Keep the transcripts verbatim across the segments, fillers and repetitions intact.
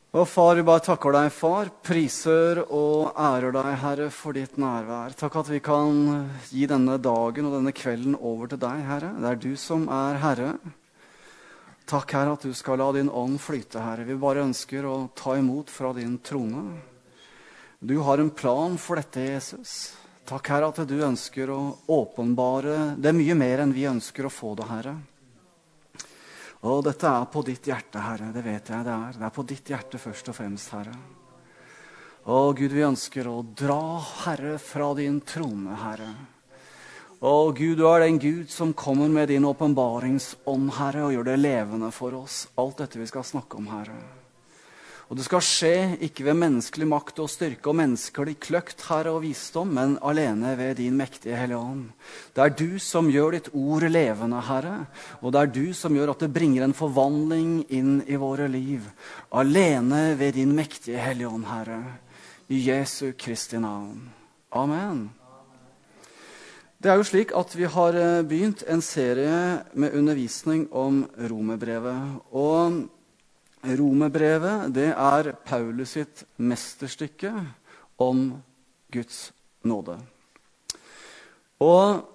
Og far, vi bare takker deg, far, priser og ærer deg, Herre, for ditt nærvær. Takk at vi kan gi denne dagen og denne kvelden over til deg, Herre. Det er du som er Herre. Takk, Herre, at du skal la din ånd flyte, Herre. Vi bare ønsker å ta imot fra din trone. Du har en plan for dette, Jesus. Takk, Herre, at du ønsker å åpenbare det mye mer enn vi ønsker å få det, Herre. Og dette er på ditt hjerte, Herre, det vet jeg det er. Det er på ditt hjerte først og fremst, Herre. Og Gud, vi ønsker å dra, Herre, fra din trone, Herre. Og Gud, du er den Gud som kommer med din åpenbaringsånd, Herre, og gjør det levende for oss. Alt dette vi skal snakke om, Herre. Og det skal skje ikke ved menneskelig makt og styrke og menneskelig kløkt, Herre, og visdom, men alene ved din mektige Hellige Ånd. Det er du som gjør ditt ord levende, Herre, og det er du som gjør at det bringer en forvandling inn i våre liv. Alene ved din mektige Hellige Ånd, Herre, i Jesu Kristi navn. Amen. Det er jo slik at vi har begynt en serie med undervisning om Romerbrevet, og Romerbrevet, det er Paulus sitt mesterstykke om Guds nåde. Og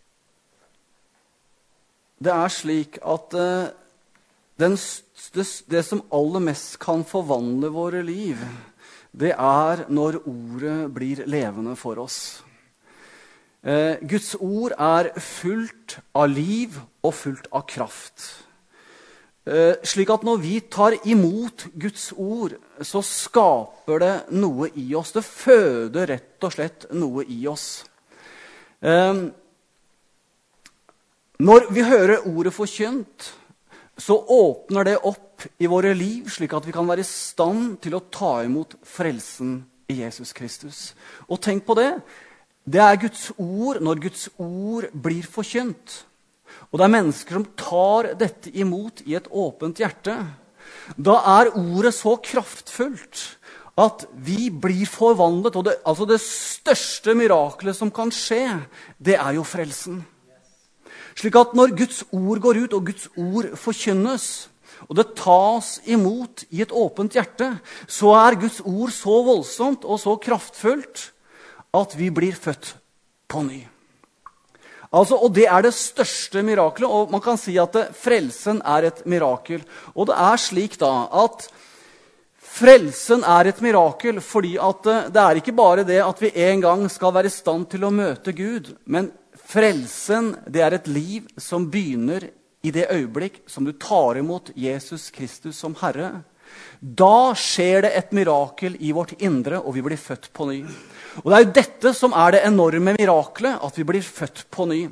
det er slik at uh, den, det, det som aller mest kan forvandle våre liv, det er når ordet blir levende for oss. Uh, Guds ord er fullt av liv og fullt av kraft. Uh, slik at når vi tar imot Guds ord, så skaper det noe i oss. Det føder rett og slett noe i oss. Uh, når vi hører ordet forkynt, så åpner det opp i våre liv, slik at vi kan være i stand til å ta imot frelsen i Jesus Kristus. Og tenk på det, det er Guds ord når Guds ord blir forkynt. Og det er mennesker som tar dette imot i et åpent hjerte. Da er ordet så kraftfullt at vi blir forvandlet. Og det, altså det største mirakelet som kan skje, det er jo frelsen. Slik at når Guds ord går ut, og Guds ord forkynnes, og det tas imot i et åpent hjerte, så er Guds ord så voldsomt og så kraftfullt at vi blir født på ny. Altså, og det er det største mirakelet, og man kan si at det, frelsen er et mirakel. Og det er slik da, at frelsen er et mirakel, fordi at det er ikke bare det at vi en gang skal være i stand til å møte Gud, men frelsen, det er et liv som begynner i det øyeblikk som du tar imot Jesus Kristus som Herre. Da skjer det et mirakel i vårt indre, og vi blir født på ny. Og det er jo dette som er det enorme miraklet, at vi blir født på ny.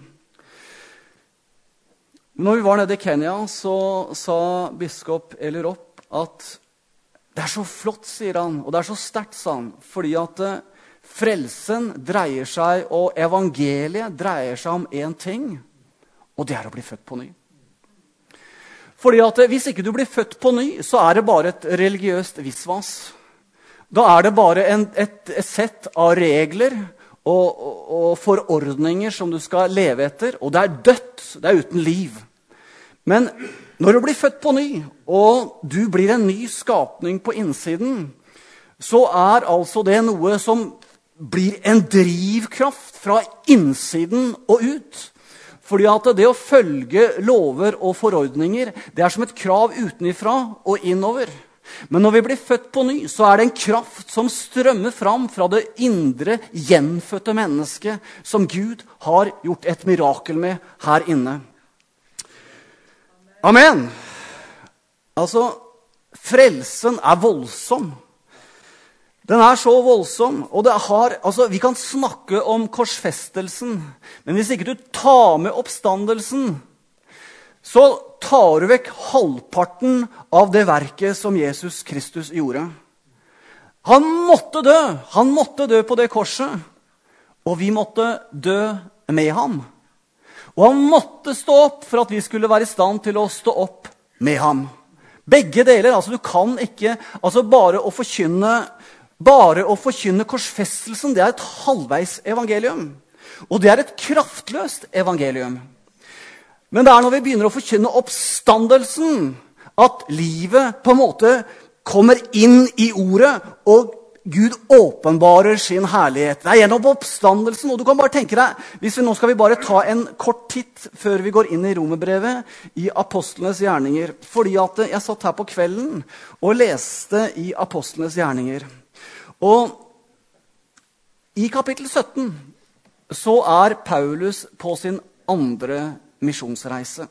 Når vi var nede i Kenya, så sa biskop Elirop at det er så flott, sier han, og det er så sterkt, sa han, fordi at frelsen dreier seg, og evangeliet dreier seg om en ting, og det er å bli født på ny. Fordi at hvis ikke du blir født på ny, så er det bare et religiøst visvas. Da er det bare en, et, et sett av regler og, og, og forordninger som du skal leve etter, og det er dødt, det er uten liv. Men når du blir født på ny, og du blir en ny skapning på innsiden, så er altså det noe som blir en drivkraft fra innsiden og ut. Fordi at det å følge lover og forordninger, det er som et krav utenifra og innover. Men når vi blir født på ny, så er det en kraft som strømmer fram fra det indre, gjenfødte mennesket som Gud har gjort et mirakel med her inne. Amen! Altså, frelsen er voldsom. Den er så voldsom, og det har, altså, vi kan snakke om korsfestelsen, men hvis ikke du tar med oppstandelsen, så tar du vekk halvparten av det verket som Jesus Kristus gjorde. Han måtte dø, han måtte dø på det korset, og vi måtte dø med ham. Og han måtte stå opp for at vi skulle være i stand til å stå opp med ham. Begge deler, altså du kan ikke, altså bare å forkynne, bare å forkynne korsfestelsen, det er et halvveis evangelium. Og det er et kraftløst evangelium. Men det er når vi begynner å forkynne oppstandelsen, at livet på en måte kommer inn i ordet, og Gud åpenbarer sin herlighet. Det er gjennom oppstandelsen, og du kan bare tenke deg, hvis vi nå skal vi bare ta en kort titt før vi går inn i Romerbrevet, i apostlenes gjerninger. Fordi at jeg satt her på kvelden og leste i apostlenes gjerninger. Og i kapittel sytten så er Paulus på sin andre misjonsreise.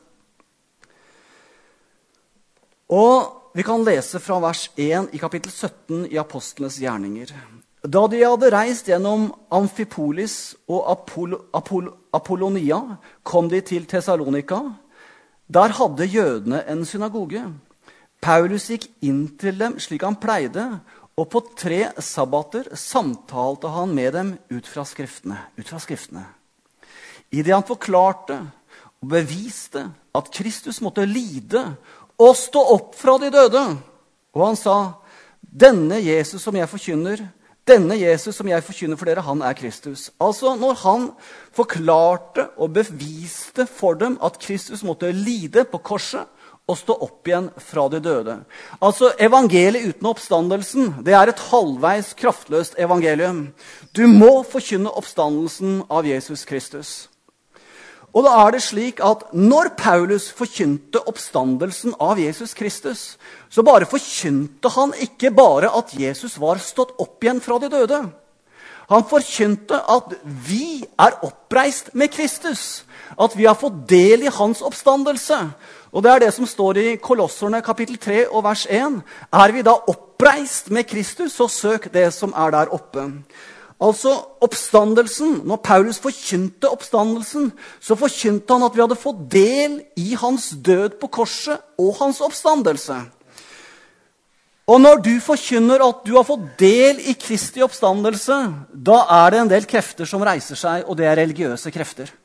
Og vi kan lese fra vers én i kapittel sytten i Apostlenes gjerninger. Da de hadde reist gjennom Amfipolis og Apollo, Apollo, Apollonia, kom de til Thessalonika. Der hadde jødene en synagoge. Paulus gikk inn til dem slik han pleide, og på tre sabbater samtalte han med dem ut fra skriftene. Ut fra skriftene. I det han forklarte og beviste at Kristus måtte lide og stå opp fra de døde. Og han sa, denne Jesus som jeg forkynner, denne Jesus som jeg forkynner for dere, han er Kristus. Altså når han forklarte og beviste for dem at Kristus måtte lide på korset og stå opp igjen fra de døde. Altså evangeliet uten oppstandelsen, det er et halvveis kraftløst evangelium. Du må forkynne oppstandelsen av Jesus Kristus. Og da er det slik at når Paulus forkynte oppstandelsen av Jesus Kristus, så bare forkynte han ikke bare at Jesus var stått opp igjen fra de døde. Han forkynte at vi er oppreist med Kristus, at vi har fått del i hans oppstandelse. Og det er det som står i Kolosserne kapittel tre og vers én. Er vi da oppreist med Kristus, så søk det som er der oppe. Altså oppstandelsen, når Paulus forkynte oppstandelsen, så forkynte han at vi hadde fått del i hans død på korset og hans oppstandelse. Og når du forkynner at du har fått del i Kristi oppstandelse, da er det en del krefter som reiser seg, og det er religiøse krefter.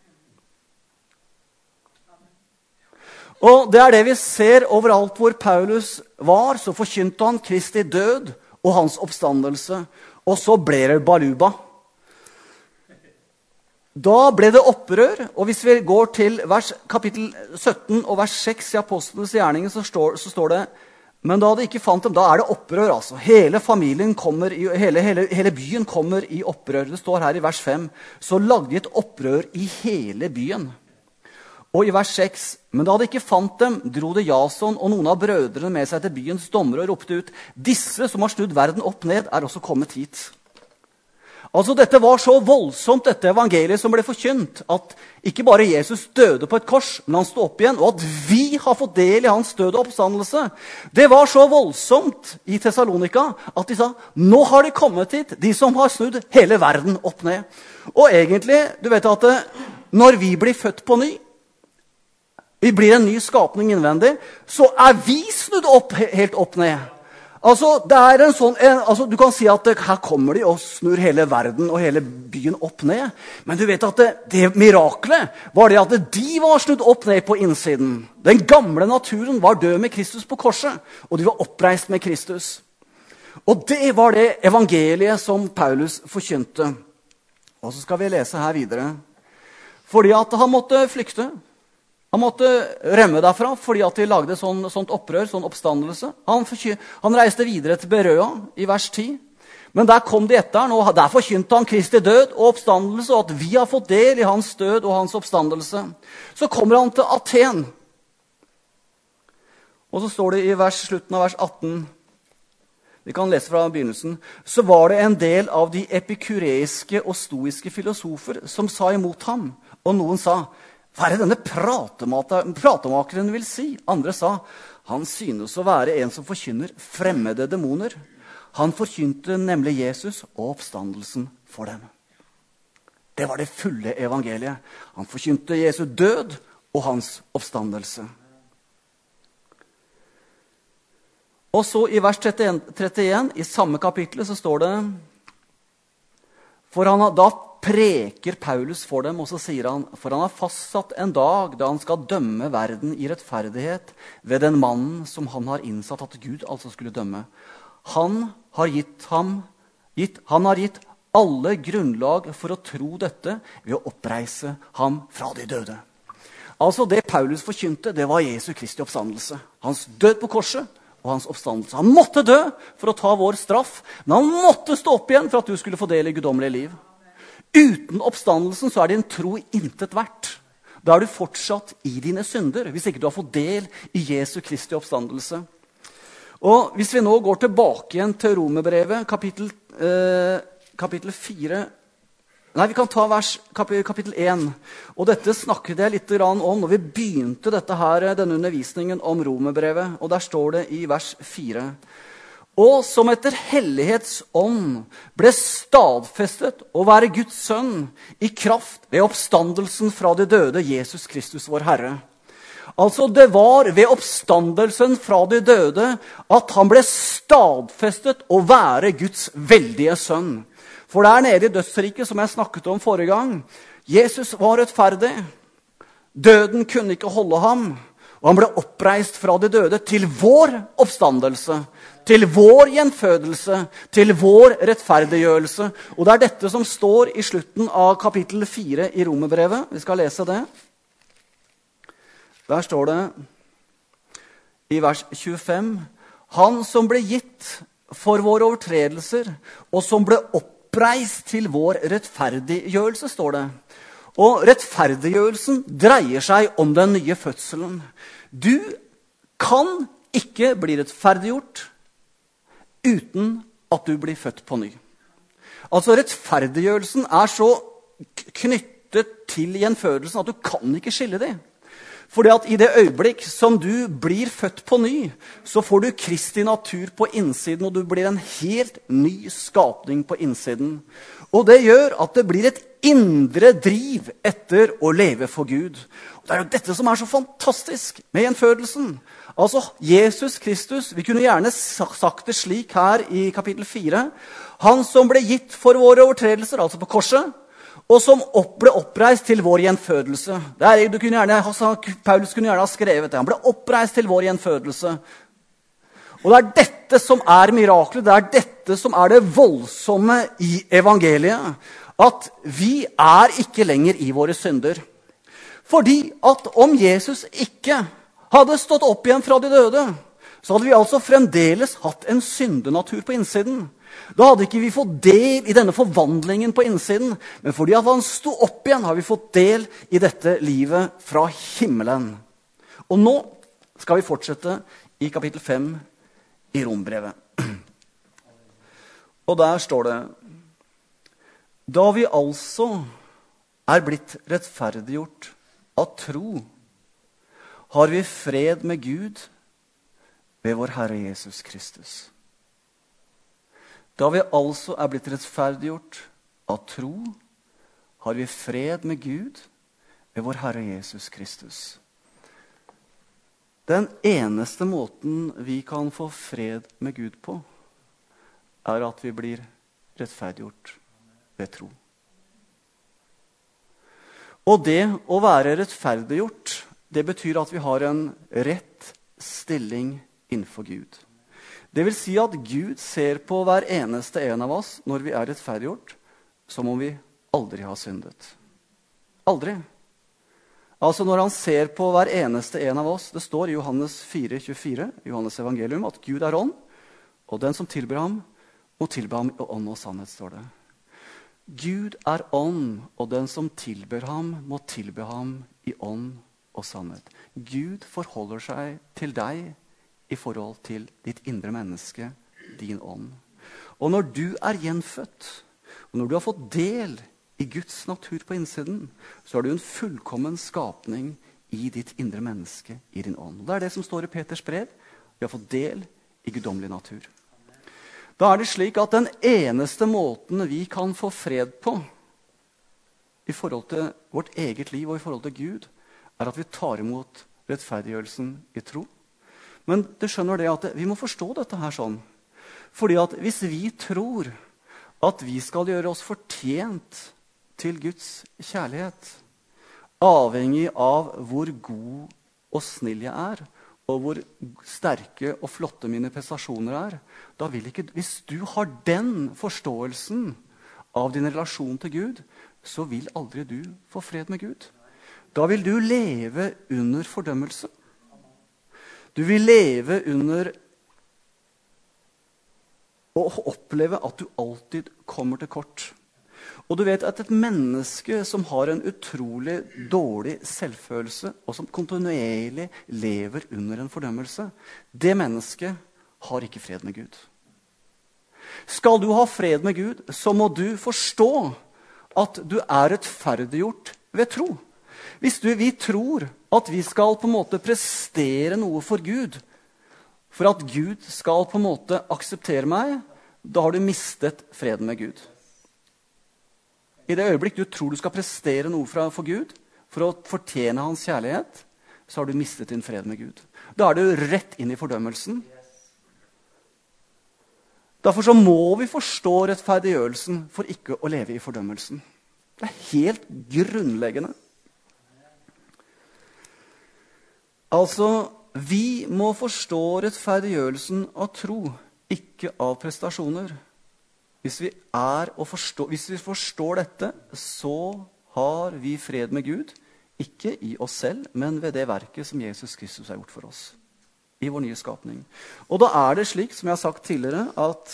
Og det er det vi ser overalt hvor Paulus var, så forkynte han Kristi død og hans oppstandelse. Og så ble det baluba. Da ble det opprør, og hvis vi går til vers, kapittel sytten og vers seks i Apostlenes gjerninger, så står, så står det, men da de ikke fant dem, da er det opprør, altså. Hele familien kommer, i, hele, hele, hele byen kommer i opprør. Det står her i vers fem, så lagde de et opprør i hele byen. Og i vers seks, men da de ikke fant dem, dro det Jason og noen av brødrene med seg til byens dommere og ropte ut, disse som har snudd verden opp ned, er også kommet hit. Altså dette var så voldsomt, dette evangeliet som ble forkynt, at ikke bare Jesus døde på et kors, men han stod opp igjen, og at vi har fått del i hans død og oppstandelse. Det var så voldsomt i Thessalonika at de sa, nå har de kommet hit, de som har snudd hele verden opp ned. Og egentlig, du vet at når vi blir født på ny, vi blir en ny skapning innvendig, så er vi snudd opp, helt opp ned. Altså, det er en sånn, en, altså, du kan si at her kommer de og snur hele verden og hele byen opp ned. Men du vet at det, det miraklet var det at de var snudd opp ned på innsiden. Den gamle naturen var død med Kristus på korset, og de var oppreist med Kristus. Og det var det evangeliet som Paulus forkynte. Og så skal vi lese her videre. Fordi at han måtte flykte. Han måtte rømme derfra fordi at de lagde sånn, sånt opprør, sånn oppstandelse. Han, han reiste videre til Berøa i vers ti. Men der kom de etter han, og der forkynte han Kristi død og oppstandelse, og at vi har fått del i hans død og hans oppstandelse. Så kommer han til Aten. Og så står det i vers, slutten av vers atten, vi kan lese fra begynnelsen, så var det en del av de epikureiske og stoiske filosofer som sa imot ham, og noen sa, hva er det denne pratemakeren vil si? Andre sa, han synes å være en som forkynner fremmede demoner. Han forkynte nemlig Jesus og oppstandelsen for dem. Det var det fulle evangeliet. Han forkynte Jesu død og hans oppstandelse. Og så i vers trettien, i samme kapittel, så står det, for han har da preker Paulus for dem, og så sier han, for han har fastsatt en dag da han skal dømme verden i rettferdighet ved den mannen som han har innsatt at Gud altså skulle dømme. Han har gitt ham, gitt, han har gitt alle grunnlag for å tro dette ved å oppreise ham fra de døde. Altså det Paulus forkynte, det var Jesu Kristi oppstandelse. Hans død på korset og hans oppstandelse. Han måtte dø for å ta vår straff, men han måtte stå opp igjen for at du skulle få del i guddommelig liv. Uten oppstandelsen så er din tro intet verdt. Da er du fortsatt i dine synder, hvis ikke du har fått del i Jesu Kristi oppstandelse. Og hvis vi nå går tilbake igjen til Romerbrevet, kapittel, eh, kapittel fire, nei, vi kan ta vers, kapittel én. Og dette snakket jeg litt om når vi begynte dette her, denne undervisningen om Romerbrevet. Og der står det i vers fire. Og som etter hellighetsånd ble stadfestet å være Guds sønn i kraft ved oppstandelsen fra de døde, Jesus Kristus vår Herre. Altså det var ved oppstandelsen fra de døde at han ble stadfestet å være Guds veldige sønn. For der nede i dødsriket, som jeg snakket om forrige gang, Jesus var rettferdig. Døden kunne ikke holde ham, og han ble oppreist fra de døde til vår oppstandelse, til vår gjenfødelse, til vår rettferdiggjørelse. Og det er dette som står i slutten av kapittel fire i Romerbrevet. Vi skal lese det. Der står det i vers tjuefem, han som ble gitt for våre overtredelser, og som ble oppreist oppreist til vår rettferdiggjørelse, står det. Og rettferdiggjørelsen dreier seg om den nye fødselen. Du kan ikke bli rettferdiggjort uten at du blir født på ny. Altså rettferdiggjørelsen er så knyttet til gjenfødelsen at du kan ikke skille det. Fordi at i det øyeblikk som du blir født på ny, så får du Kristi natur på innsiden, og du blir en helt ny skapning på innsiden. Og det gjør at det blir et indre driv etter å leve for Gud. Og det er jo dette som er så fantastisk med gjenfødelsen. Altså, Jesus Kristus, vi kunne gjerne sagt det slik her i kapittel fire, han som ble gitt for våre overtredelser, altså på korset, og som opp, ble oppreist til vår gjenfødelse. Der, du kunne gjerne, Paulus kunne gjerne ha skrevet det. Han ble oppreist til vår gjenfødelse. Og det er dette som er miraklet, det er dette som er det voldsomme i evangeliet. At vi er ikke lenger i våre synder. Fordi at om Jesus ikke hadde stått opp igjen fra de døde, så hadde vi altså fremdeles hatt en syndenatur på innsiden. Da hadde ikke vi fått del i denne forvandlingen på innsiden, men fordi at han sto opp igjen, har vi fått del i dette livet fra himmelen. Og nå skal vi fortsette i kapittel fem i Rombrevet. Og der står det, da vi altså er blitt rettferdiggjort av tro, har vi fred med Gud ved vår Herre Jesus Kristus. Da vi altså er blitt rettferdiggjort av tro, har vi fred med Gud ved vår Herre Jesus Kristus. Den eneste måten vi kan få fred med Gud på, er at vi blir rettferdiggjort ved tro. Og det å være rettferdiggjort, det betyr at vi har en rett stilling innenfor Gud. Det vil si at Gud ser på hver eneste en av oss når vi er rettferdiggjort, som om vi aldri har syndet. Aldri. Altså når han ser på hver eneste en av oss, det står i Johannes fire tjuefire, Johannes evangelium, at Gud er ånd, og den som tilber ham, må tilbe ham i ånd og sannhet, står det. Gud er ånd, og den som tilber ham, må tilbe ham i ånd og sannhet. Gud forholder seg til deg i forhold til ditt indre menneske, din ånd. Og når du er gjenfødt, og når du har fått del i Guds natur på innsiden, så er du en fullkommen skapning i ditt indre menneske, i din ånd. Og det er det som står i Peters brev. Vi har fått del i guddommelig natur. Da er det slik at den eneste måten vi kan få fred på i forhold til vårt eget liv og i forhold til Gud, er at vi tar imot rettferdiggjørelsen i tro. Men du skjønner det at vi må forstå dette her sånn. Fordi at hvis vi tror at vi skal gjøre oss fortjent til Guds kjærlighet, avhengig av hvor god og snill jeg er, og hvor sterke og flotte mine prestasjoner er, da vil ikke, hvis du har den forståelsen av din relasjon til Gud, så vil aldri du få fred med Gud. Da vil du leve under fordømmelse. Du vil leve under og oppleve at du alltid kommer til kort. Og du vet at et menneske som har en utrolig dårlig selvfølelse, og som kontinuerlig lever under en fordømmelse, det mennesket har ikke fred med Gud. Skal du ha fred med Gud, så må du forstå at du er rettferdiggjort ved tro. Hvis du, vi tror at vi skal på en måte prestere noe for Gud, for at Gud skal på en måte akseptere meg, da har du mistet freden med Gud. I det øyeblikk du tror du skal prestere noe for Gud, for å fortjene hans kjærlighet, så har du mistet din fred med Gud. Da er du rett inn i fordømmelsen. Derfor så må vi forstå rettferdiggjørelsen for ikke å leve i fordømmelsen. Det er helt grunnleggende. Altså, vi må forstå rettferdiggjørelsen av tro, ikke av prestasjoner. Hvis vi, er og forstår, hvis vi forstår dette, så har vi fred med Gud, ikke i oss selv, men ved det verket som Jesus Kristus har gjort for oss, i vår nye skapning. Og da er det slik, som jeg har sagt tidligere, at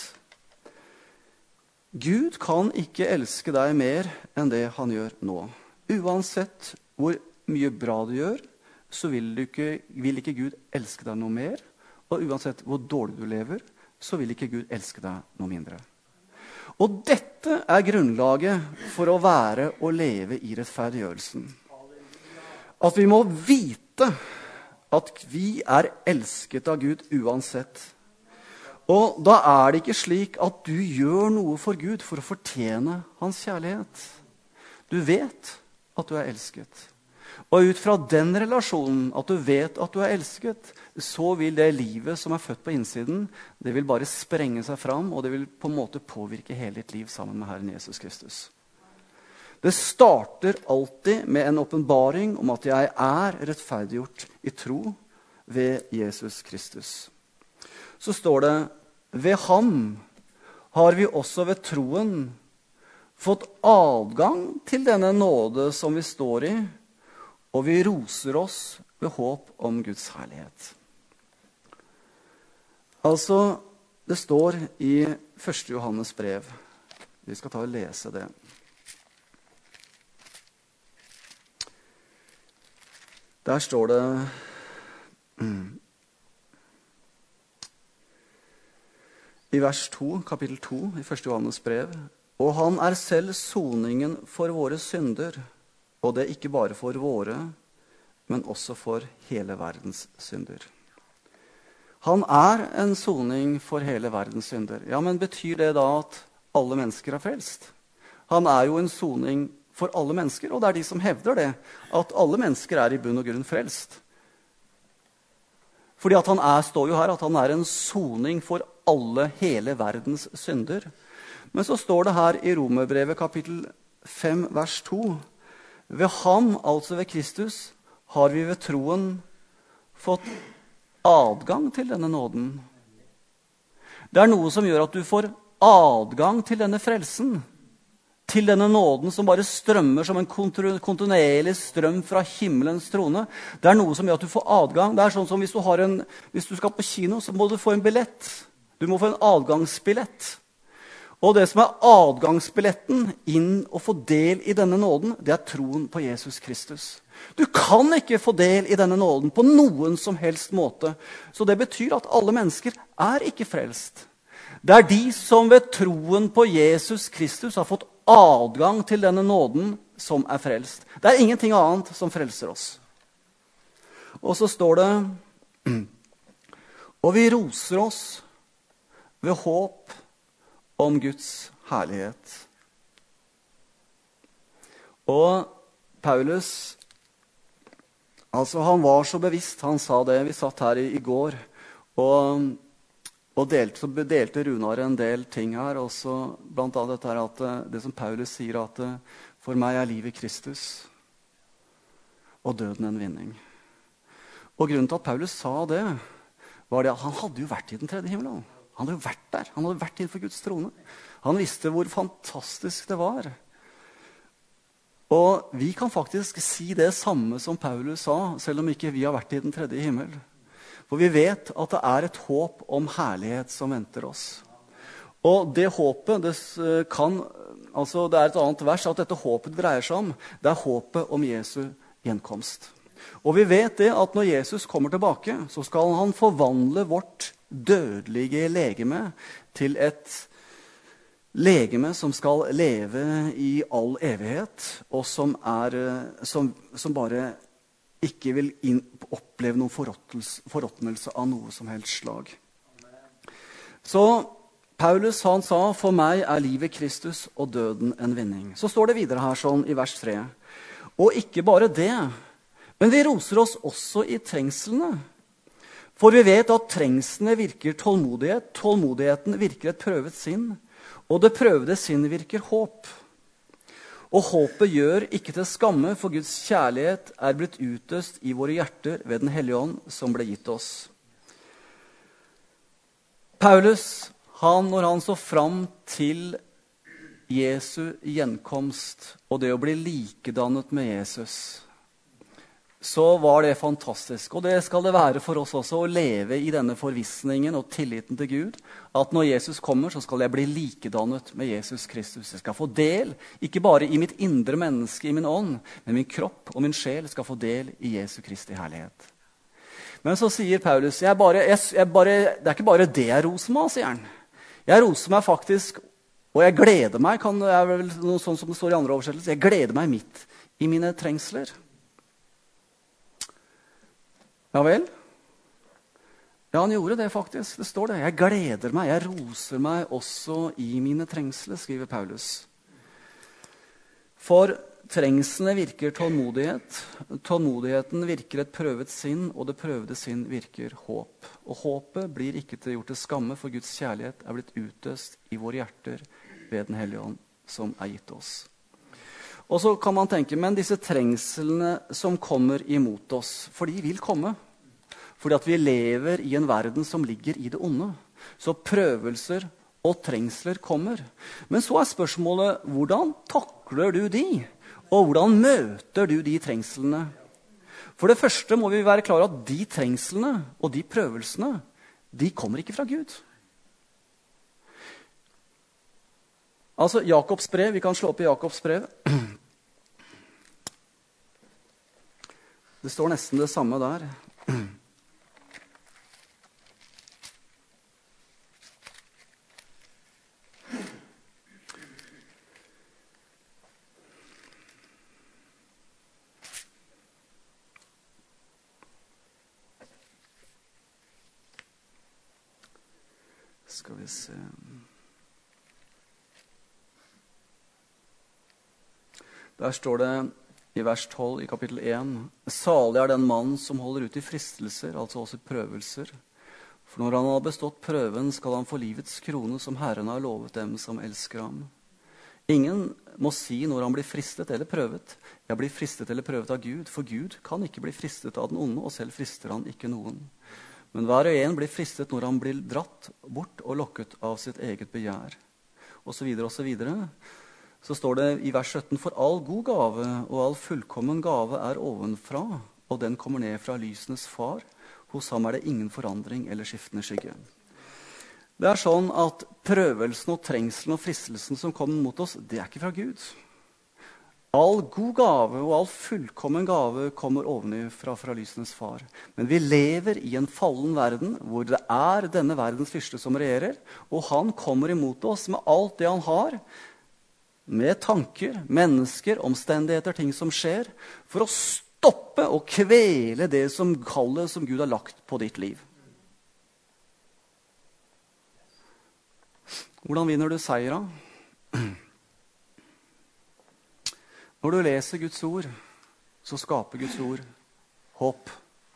Gud kan ikke elske deg mer enn det han gjør nå. Uansett hvor mye bra du gjør, så vil, du ikke, vil ikke Gud elske deg noe mer, og uansett hvor dårlig du lever, så vil ikke Gud elske deg noe mindre. Og dette er grunnlaget for å være og leve i rettferdiggjørelsen. At vi må vite at vi er elsket av Gud uansett. Og da er det ikke slik at du gjør noe for Gud for å fortjene hans kjærlighet. Du vet at du er elsket. Og ut fra den relasjonen, at du vet at du er elsket, så vil det livet som er født på innsiden, det vil bare sprenge seg fram, og det vil på en måte påvirke hele ditt liv sammen med Herren Jesus Kristus. Det starter alltid med en åpenbaring om at jeg er rettferdiggjort i tro ved Jesus Kristus. Så står det, ved ham har vi også ved troen fått adgang til denne nåde som vi står i, og vi roser oss ved håp om Guds herlighet. Altså, det står i første Johannes brev. Vi skal ta og lese det. Der står det i vers to, kapittel to i første Johannes brev. Og han er selv soningen for våre synder, og det er ikke bare for våre, men også for hele verdens synder. Han er en soning for hele verdens synder. Ja, men betyr det da at alle mennesker er frelst? Han er jo en soning for alle mennesker, og det er de som hevder det, at alle mennesker er i bunn og grunn frelst. Fordi at han er, står jo her at han er en soning for alle, hele verdens synder. Men så står det her i Romerbrevet kapittel fem, vers to, ved ham, altså ved Kristus, har vi ved troen fått adgang til denne nåden. Det er noe som gjør at du får adgang til denne frelsen, til denne nåden som bare strømmer som en kontinuerlig strøm fra himmelens trone. Det er noe som gjør at du får adgang. Det er sånn som hvis du, har en, hvis du skal på kino, så må du få en billett. Du må få en adgangsbillett. Og det som er adgangsbilletten inn og få del i denne nåden, det er troen på Jesus Kristus. Du kan ikke få del i denne nåden på noen som helst måte. Så det betyr at alle mennesker er ikke frelst. Det er de som ved troen på Jesus Kristus har fått adgang til denne nåden som er frelst. Det er ingenting annet som frelser oss. Og så står det, og vi roser oss ved håp om Guds herlighet. Og Paulus, altså han var så bevisst, han sa det, vi satt her i, i går, og, og delte, så delte Runar en del ting her, også blant annet dette her, at det som Paulus sier, at for meg er livet Kristus, og døden en vinning. Og grunnen til at Paulus sa det, var det at han hadde jo vært i den tredje himmelen. Han hadde jo vært der. Han hadde vært innenfor Guds trone. Han visste hvor fantastisk det var. Og vi kan faktisk si det samme som Paulus sa, selv om ikke vi har vært i den tredje himmel. For vi vet at det er et håp om herlighet som venter oss. Og det håpet, det kan, altså det er et annet vers, at dette håpet dreier seg om, det er håpet om Jesu gjenkomst. Og vi vet det at når Jesus kommer tilbake, så skal han forvandle vårt dødelige legeme til et legeme som skal leve i all evighet, og som, er, som, som bare ikke vil inn, oppleve noen forråtnelse av noe som helst slag. Så Paulus han sa, for meg er livet Kristus og døden en vinning. Så står det videre her sånn i vers tre. Og ikke bare det, men vi roser oss også i trengslene. For vi vet at trengslene virker tålmodighet, tålmodigheten virker et prøvet sinn, og det prøvede sinn virker håp. Og håpet gjør ikke til skamme, for Guds kjærlighet er blitt utøst i våre hjerter ved den hellige ånd som ble gitt oss. Paulus, han, når han så fram til Jesu gjenkomst og det å bli likedannet med Jesus, så var det fantastisk. Og det skal det være for oss også, å leve i denne forvissningen og tilliten til Gud, at når Jesus kommer, så skal jeg bli likedannet med Jesus Kristus. Jeg skal få del, ikke bare i mitt indre menneske, i min ånd, men min kropp og min sjel skal få del i Jesu Kristi herlighet. Men så sier Paulus, jeg bare, jeg, jeg bare, det er ikke bare det jeg roser meg, sier han. Jeg roser meg faktisk, og jeg gleder meg, kan, det er vel noe sånn som det står i andre oversettelser, jeg gleder meg midt i mine trengsler. Ja vel? Ja, han gjorde det faktisk. Det står det. Jeg gleder meg, jeg roser meg også i mine trengsler, skriver Paulus. For trengslene virker tålmodighet. Tålmodigheten virker et prøvet sinn, og det prøvede sinn virker håp. Og håpet blir ikke til gjort til skamme, for Guds kjærlighet er blitt utøst i våre hjerter ved den hellige ånd som er gitt oss. Og så kan man tenke, men disse trengslene som kommer imot oss, for de vil komme. Fordi at vi lever i en verden som ligger i det onde. Så prøvelser og trengsler kommer. Men så er spørsmålet, hvordan takler du de? Og hvordan møter du de trengslene? For det første må vi være klare at de trengslene og de prøvelsene, de kommer ikke fra Gud. Altså, Jakobs brev, vi kan slå opp i Jakobs brev. Det står nesten det samme der. Skal vi se... Der står det i vers tolv i kapittel én, salig er den mann som holder ut i fristelser, altså også prøvelser. For når han har bestått prøven, skal han få livets krone som Herren har lovet dem som elsker ham. Ingen må si når han blir fristet eller prøvet, jeg blir fristet eller prøvet av Gud, for Gud kan ikke bli fristet av den onde, og selv frister han ikke noen. Men hver og en blir fristet når han blir dratt bort og lokket av sitt eget begjær. Og så videre, og så videre. Så står det i vers sytten, for all god gave og all fullkommen gave er ovenfra, og den kommer ned fra lysenes far. Hos ham er det ingen forandring eller skiftende skygge. Det er sånn at prøvelsen og trengselen og fristelsen som kommer mot oss, det er ikke fra Gud. All god gave og all fullkommen gave kommer ovenfra fra lysenes far. Men vi lever i en fallen verden, hvor det er denne verdens fyrste som regjerer, og han kommer imot oss med alt det han har, med tanker, mennesker, omstendigheter, ting som skjer, for å stoppe og kvele det som kallet som Gud har lagt på ditt liv. Hvordan vinner du seier da? Når du leser Guds ord, så skaper Guds ord håp.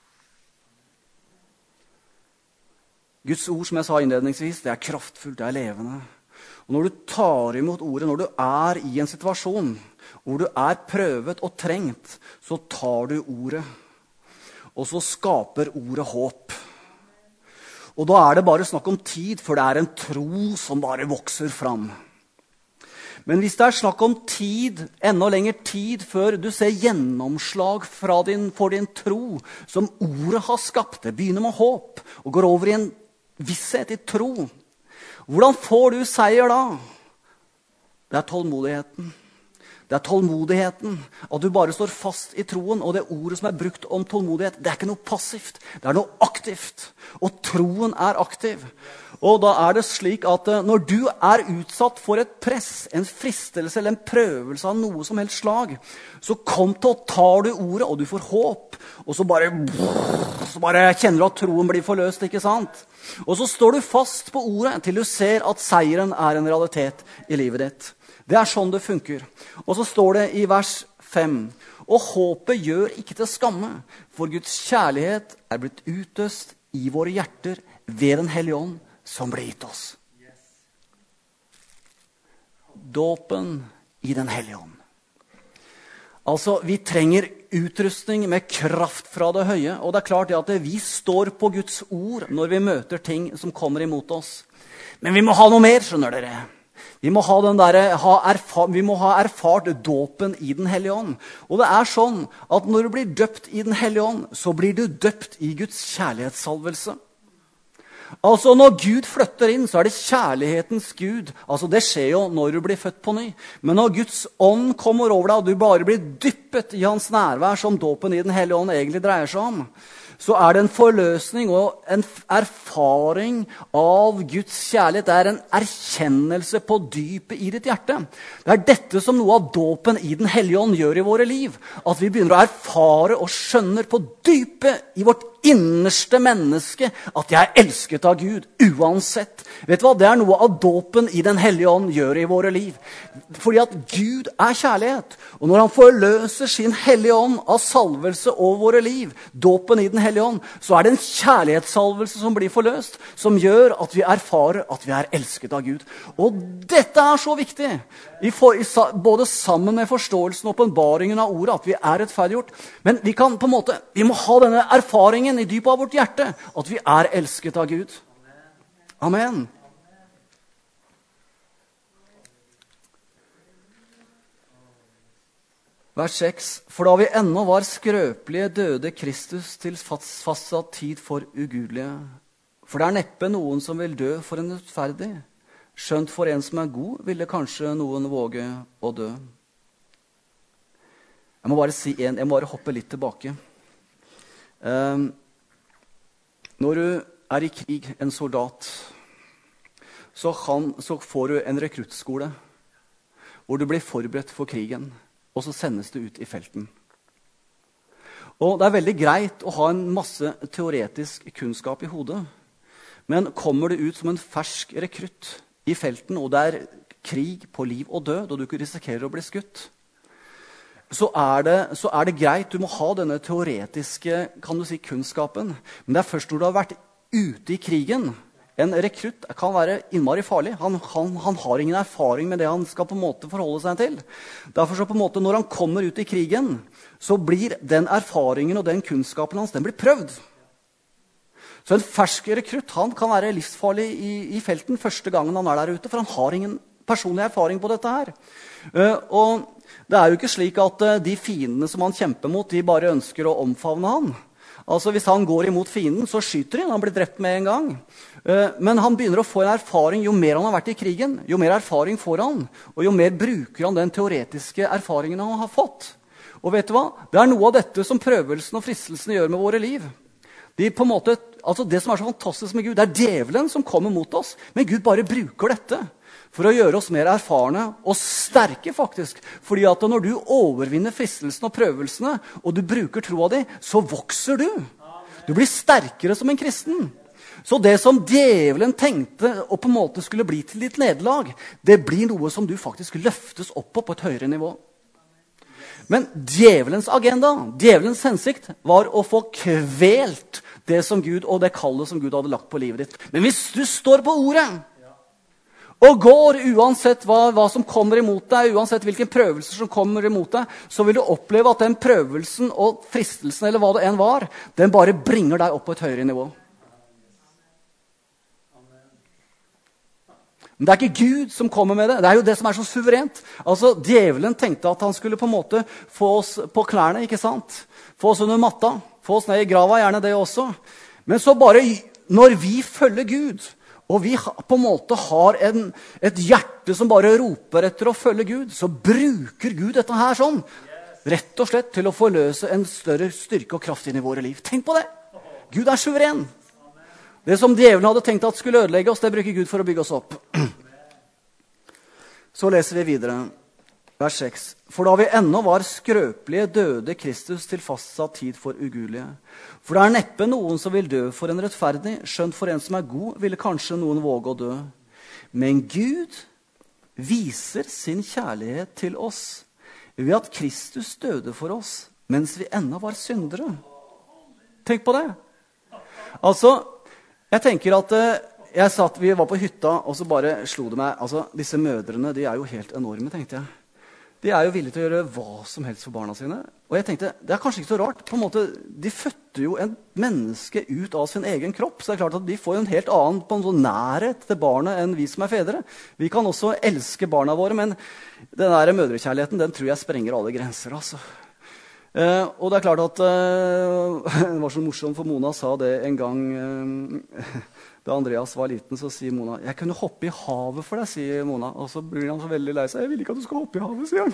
Guds ord, som jeg sa innledningsvis, det er kraftfullt, det er levende. Og når du tar imot ordet, når du er i en situasjon hvor du er prøvet og trengt, så tar du ordet. Og så skaper ordet håp. Og da er det bare snakk om tid, for det er en tro som bare vokser fram. Men hvis det er snakk om tid, enda lenger tid, før du ser gjennomslag fra din, for din tro, som ordet har skapt, det begynner med håp, og går over i en visshet i tro. Hvordan får du seier da? Det er tålmodigheten. Det er tålmodigheten, at du bare står fast i troen, og det ordet som er brukt om tålmodighet, det er ikke noe passivt, det er noe aktivt. Og troen er aktiv. Og da er det slik at når du er utsatt for et press, en fristelse eller en prøvelse av noe som helst slag, så kom til å ta du ordet, og du får håp, og så bare, så bare kjenner du at troen blir forløst, ikke sant? Og så står du fast på ordet til du ser at seieren er en realitet i livet ditt. Det er sånn det funker. Og så står det i vers fem. Og håpet gjør ikke til skamme, for Guds kjærlighet er blitt utøst i våre hjerter ved den hellige ånd som ble gitt oss. Dåpen i den hellige ånd. Altså, vi trenger utrustning med kraft fra det høye, og det er klart at vi står på Guds ord når vi møter ting som kommer imot oss. Men vi må ha noe mer, skjønner dere. Vi må, ha den der, ha erfar, vi må ha erfart dåpen i den hellige ånd. Og det er sånn at når du blir døpt i den hellige ånd, så blir du døpt i Guds kjærlighetssalvelse. Altså når Gud flytter inn, så er det kjærlighetens Gud. Altså det skjer jo når du blir født på ny. Men når Guds ånd kommer over deg, og du bare blir dyppet i hans nærvær, som dåpen i den hellige ånd egentlig dreier seg om, så er det en forløsning og en erfaring av Guds kjærlighet. Det er en erkjennelse på dypet i ditt hjerte. Det er dette som noe av dåpen i den hellige ånd gjør i våre liv. At vi begynner å erfare og skjønner på dypet i vårt innerste menneske at jeg er elsket av Gud uansett. Vet du hva? Det er noe av dåpen i den hellige ånd gjør i våre liv. Fordi at Gud er kjærlighet. Og når han forløser sin hellige ånd av salvelse over våre liv, dåpen i den hellige ånd, så er det en kjærlighetssalvelse som blir forløst, som gjør at vi erfarer at vi er elsket av Gud. Og dette er så viktig, I for, i, både sammen med forståelsen og åpenbaringen av ordet, at vi er rettferdiggjort. Men vi kan på en måte, vi må ha denne erfaringen i dypet av vårt hjerte, at vi er elsket av Gud. Amen. Vers seks. For da vi ennå var skrøpelige, døde Kristus til fastsatt tid for ugudelige. For det er neppe noen som vil dø for en rettferdig. Skjønt for en som er god, ville kanskje noen våge å dø. Jeg må bare si en, jeg må bare hoppe litt tilbake. Um, når du er i krig, en soldat, så, kan, så får du en rekruttskole, hvor du blir forberedt for krigen. Og så sendes det ut i felten. Og det er veldig greit å ha en masse teoretisk kunnskap i hodet. Men kommer det ut som en fersk rekrutt i felten, og det er krig på liv og død, og du risikerer å bli skutt, så er, det, så er det greit. Du må ha denne teoretiske, kan du si, kunnskapen. Men det er først når du har vært ute i krigen. En rekrutt kan være innmari farlig. Han, han, han har ingen erfaring med det han skal på en måte forholde seg til. Derfor så på en måte, når han kommer ut i krigen, så blir den erfaringen og den kunnskapen hans, den blir prøvd. Så en fersk rekrutt, han kan være livsfarlig i, i felten første gangen han er der ute, for han har ingen personlig erfaring på dette her. Uh, og det er jo ikke slik at uh, de fiendene som han kjemper mot, de bare ønsker å omfavne han. Altså hvis han går imot fienden, så skyter han, han blir drept med en gang. Men han begynner å få en erfaring. Jo mer han har vært i krigen, jo mer erfaring får han, og jo mer bruker han den teoretiske erfaringen han har fått. Og vet du hva? Det er noe av dette som prøvelsen og fristelsen gjør med våre liv. De på en måte, altså det som er så fantastisk med Gud, det er djevelen som kommer mot oss, men Gud bare bruker dette for å gjøre oss mer erfarne og sterke faktisk. Fordi at når du overvinner fristelsen og prøvelsene, og du bruker troa di, så vokser du. Du blir sterkere som en kristen. Så det som djevelen tenkte og på en måte skulle bli til ditt nederlag, det blir noe som du faktisk løftes opp på på et høyere nivå. Men djevelens agenda, djevelens hensikt, var å få kvelt det som Gud, og det kallet som Gud hadde lagt på livet ditt. Men hvis du står på ordet, og går uansett hva, hva som kommer imot deg, uansett hvilke prøvelser som kommer imot deg, så vil du oppleve at den prøvelsen og fristelsen, eller hva det enn var, den bare bringer deg opp på et høyere nivå. Men det er ikke Gud som kommer med det. Det er jo det som er så suverent. Altså, djevelen tenkte at han skulle på en måte få oss på klærne, ikke sant? Få oss under matta, få oss ned i grava, gjerne det også. Men så bare, når vi følger Gud, og vi på en måte har en, et hjerte som bare roper etter å følge Gud, så bruker Gud dette her sånn, rett og slett til å forløse en større styrke og kraft inn i våre liv. Tenk på det! Gud er suveren. Det som djevelen hadde tenkt at skulle ødelegge oss, det bruker Gud for å bygge oss opp. Så leser vi videre. Vers seks. For da vi ennå var skrøpelige, døde Kristus til fastsatt tid for ugudelige. For det er neppe noen som vil dø for en rettferdig, skjønt for en som er god, ville kanskje noen våge å dø. Men Gud viser sin kjærlighet til oss ved at Kristus døde for oss, mens vi ennå var syndere. Tenk på det. Altså, jeg tenker at jeg satt, vi var på hytta, og så bare slo det meg. Altså, disse mødrene, de er jo helt enorme, tenkte jeg. De er jo villige til å gjøre hva som helst for barna sine. Og jeg tenkte, det er kanskje ikke så rart. På en måte, de fødte jo en menneske ut av sin egen kropp. Så det er klart at de får en helt annen på en sånn nærhet til barnet enn vi som er fedre. Vi kan også elske barna våre, men den der mødrekjærligheten, den tror jeg sprenger alle grenser, altså. Eh, og det er klart at eh, det var så morsomt, for Mona sa det en gang eh, da Andreas var liten, så sier Mona, jeg kunne hoppe i havet for deg, sier Mona. Og så blir han så veldig lei seg, jeg vil ikke at du skal hoppe i havet, sier han.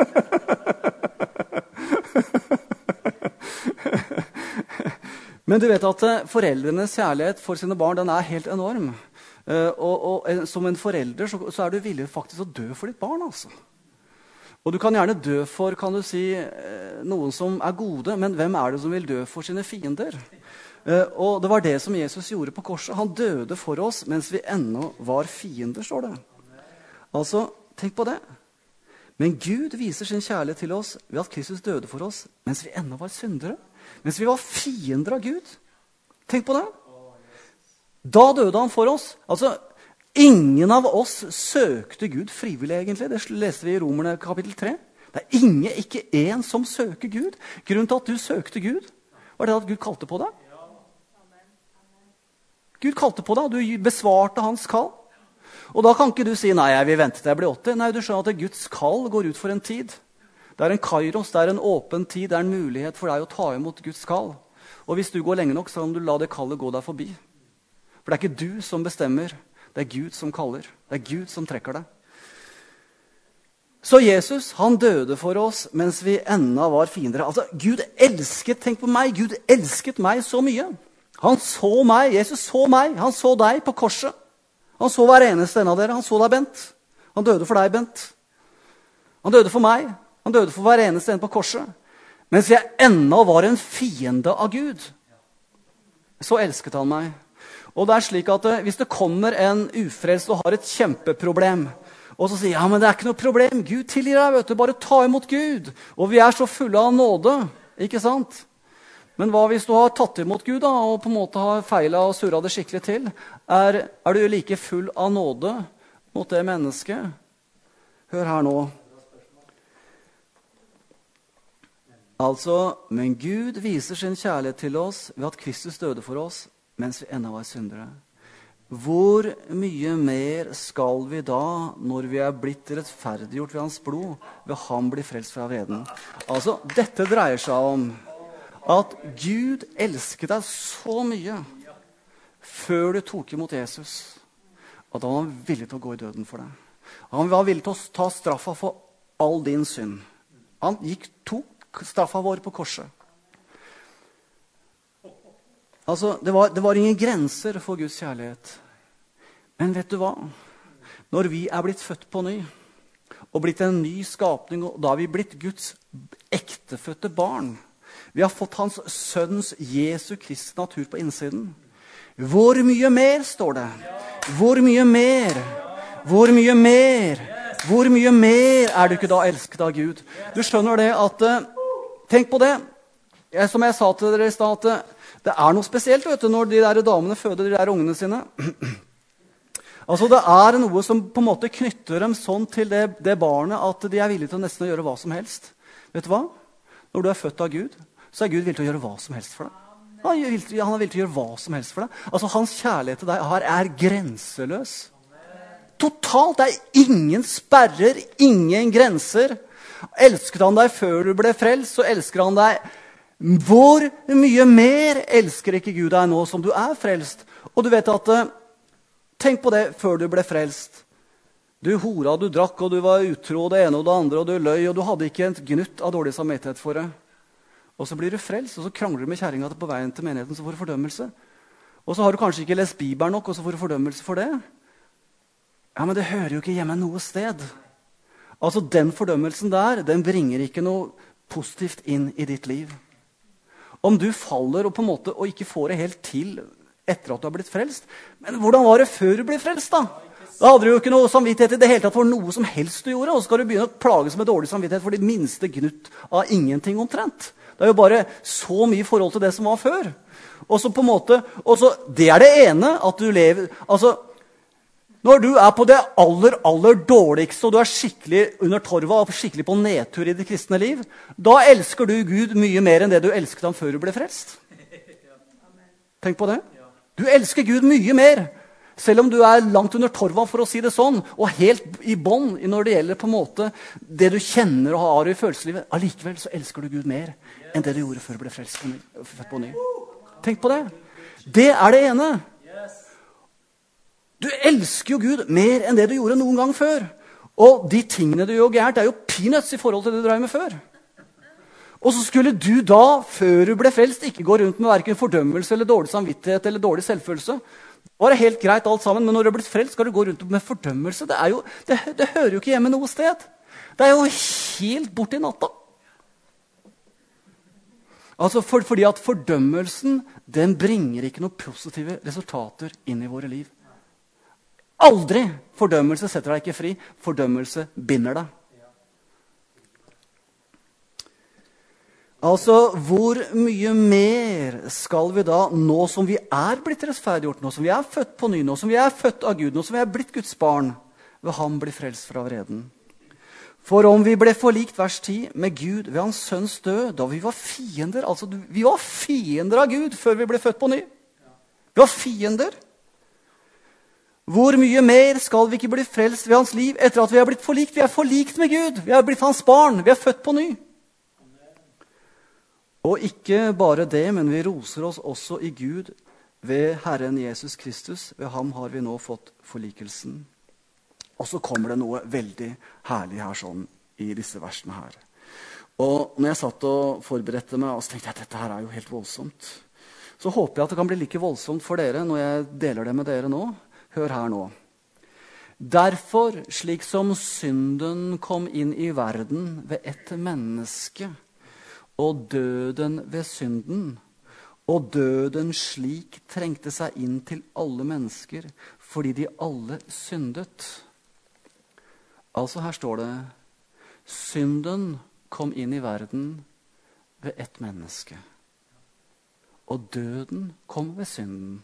Men du vet at foreldrenes kjærlighet for sine barn, den er helt enorm. Eh, og, og som en forelder så, så er du villig faktisk å dø for ditt barn, altså. Og du kan gjerne dø for, kan du si, noen som er gode, men hvem er det som vil dø for sine fiender? Og det var det som Jesus gjorde på korset. Han døde for oss mens vi ennå var fiender, står det. Altså, tenk på det. Men Gud viser sin kjærlighet til oss ved at Kristus døde for oss mens vi ennå var syndere. Mens vi var fiender av Gud. Tenk på det. Da døde han for oss. Altså, ingen av oss søkte Gud frivillig, egentlig. Det leste vi i Romerne kapittel tre. Det er ingen, ikke en som søker Gud. Grunnen til at du søkte Gud, var det at Gud kalte på deg. Gud kalte på deg, og du besvarte hans kall. Og da kan ikke du si, nei, jeg vil vente til jeg blir åtti. Nei, du skjønner at Guds kall går ut for en tid. Det er en kairos, det er en åpen tid, det er en mulighet for deg å ta imot Guds kall. Og hvis du går lenge nok, så kan du la det kallet gå deg forbi. For det er ikke du som bestemmer. Det er Gud som kaller. Det er Gud som trekker deg. Så Jesus, han døde for oss mens vi ennå var fiender. Altså, Gud elsket, tenk på meg, Gud elsket meg så mye. Han så meg, Jesus så meg, han så deg på korset. Han så hver eneste en av dere, han så deg, Bent. Han døde for deg, Bent. Han døde for meg, han døde for hver eneste en på korset. Mens jeg ennå var en fiende av Gud, så elsket han meg. Og det er slik at hvis det kommer en ufrelst og har et kjempeproblem, og så sier jeg, ja, men det er ikke noe problem, Gud tilgir deg, vet du, bare ta imot Gud. Og vi er så fulle av nåde, ikke sant? Men hva hvis du har tatt imot Gud da, og på en måte har feilet og surret det skikkelig til? Er, er du like full av nåde mot det mennesket? Hør her nå. Altså, men Gud viser sin kjærlighet til oss ved at Kristus døde for oss, mens vi ennå var syndere. Hvor mye mer skal vi da, når vi er blitt rettferdiggjort ved hans blod, ved ham bli frelst fra vreden? Altså, dette dreier seg om at Gud elsket deg så mye før du tok imot Jesus, at han var villig til å gå i døden for deg. Han var villig til å ta straffa for all din synd. Han gikk, tok straffa vår på korset. Altså, det var, det var ingen grenser for Guds kjærlighet. Men vet du hva? Når vi er blitt født på ny, og blitt en ny skapning, og da har vi blitt Guds ektefødte barn. Vi har fått hans sønns Jesu Kristi natur på innsiden. Hvor mye mer, står det? Hvor mye mer? Hvor mye mer? Hvor mye mer er du ikke da elsket av Gud? Du skjønner det at, tenk på det, jeg, som jeg sa til dere i sted, at det er noe spesielt, vet du, når de der damene føder de der ungene sine. Altså, det er noe som på en måte knytter dem sånn til det, det barnet, at de er villige til å nesten gjøre hva som helst. Vet du hva? Når du er født av Gud, så er Gud villig til å gjøre hva som helst for deg. Han er villig til, han er villig til å gjøre hva som helst for deg. Altså, hans kjærlighet til deg her er grenseløs. Totalt, det er ingen sperrer, ingen grenser. Elsket han deg før du ble frelst, så elsker han deg. Hvor mye mer elsker ikke Gud deg nå som du er frelst? Og du vet at, Tenk på det før du ble frelst. Du hora, du drakk, og du var utro, det ene og det andre, og du løy, og du hadde ikke en gnutt av dårlig samvittighet for det. Og så blir du frelst, og så krangler du med kjerringa på veien til menigheten, så får du fordømmelse. Og så har du kanskje ikke lest Bibelen nok, og så får du fordømmelse for det. Ja, men det hører jo ikke hjemme noe sted. Altså, den fordømmelsen der, den bringer ikke noe positivt inn i ditt liv. Om du faller og på en måte og ikke får det helt til etter at du har blitt frelst, men hvordan var det før du ble frelst da? Da hadde du jo ikke noe samvittighet i det hele tatt for noe som helst du gjorde, og så skal du begynne å plages med dårlig samvittighet for de minste gnutt av ingenting omtrent. Det er jo bare så mye i forhold til det som var før. Og så på en måte, og så, det er det ene, at du lever, altså, når du er på det aller, aller dårligste, og du er skikkelig under torva, og skikkelig på nedtur i det kristne liv, da elsker du Gud mye mer enn det du elsket ham før du ble frelst. Tenk på det. Du elsker Gud mye mer, selv om du er langt under torva, for å si det sånn, og helt i bånd når det gjelder på en måte det du kjenner og har i følelseslivet. Allikevel så elsker du Gud mer enn det du gjorde før du ble frelst på ny, født på ny. Tenk på det. Det er det ene. Du elsker jo Gud mer enn det du gjorde noen gang før. Og de tingene du gjør gærent er jo peanuts i forhold til det du drev med før. Og så skulle du da, før du ble frelst, ikke gå rundt med hverken fordømmelse eller dårlig samvittighet eller dårlig selvfølelse. Det var helt greit alt sammen, men når du har blitt frelst, skal du gå rundt med fordømmelse. Det, er jo, det, det hører jo ikke hjemme noe sted. Det er jo helt bort i natta. Altså for, fordi at fordømmelsen, den bringer ikke noen positive resultater inn i våre liv. Aldri! Fordømmelse setter deg ikke fri. Fordømmelse binder deg. Altså, hvor mye mer skal vi da, nå som vi er blitt rettferdiggjort, nå som vi er født på ny, nå som vi er født av Gud, nå som vi er blitt Guds barn, ved ham bli frelst fra vreden? For om vi ble forlikt, vers ti, med Gud ved hans sønns død, da vi var fiender, altså vi var fiender av Gud før vi ble født på ny. Vi var fiender. Hvor mye mer skal vi ikke bli frelst ved hans liv etter at vi har blitt forlikt? Vi er forlikt med Gud, vi har blitt hans barn, vi er født på ny. Og ikke bare det, men vi roser oss også i Gud ved Herren Jesus Kristus. Ved ham har vi nå fått forlikelsen. Og så kommer det noe veldig herlig her sånn i disse versene her. Og når jeg satt og forberedte meg, så tenkte jeg at dette her er jo helt voldsomt. Så håper jeg at det kan bli like voldsomt for dere når jeg deler det med dere nå. Hør her nå. Derfor, slik som synden kom inn i verden ved et menneske, og døden ved synden, og døden slik trengte seg inn til alle mennesker, fordi de alle syndet. Altså her står det, synden kom inn i verden ved ett menneske, og døden kom ved synden.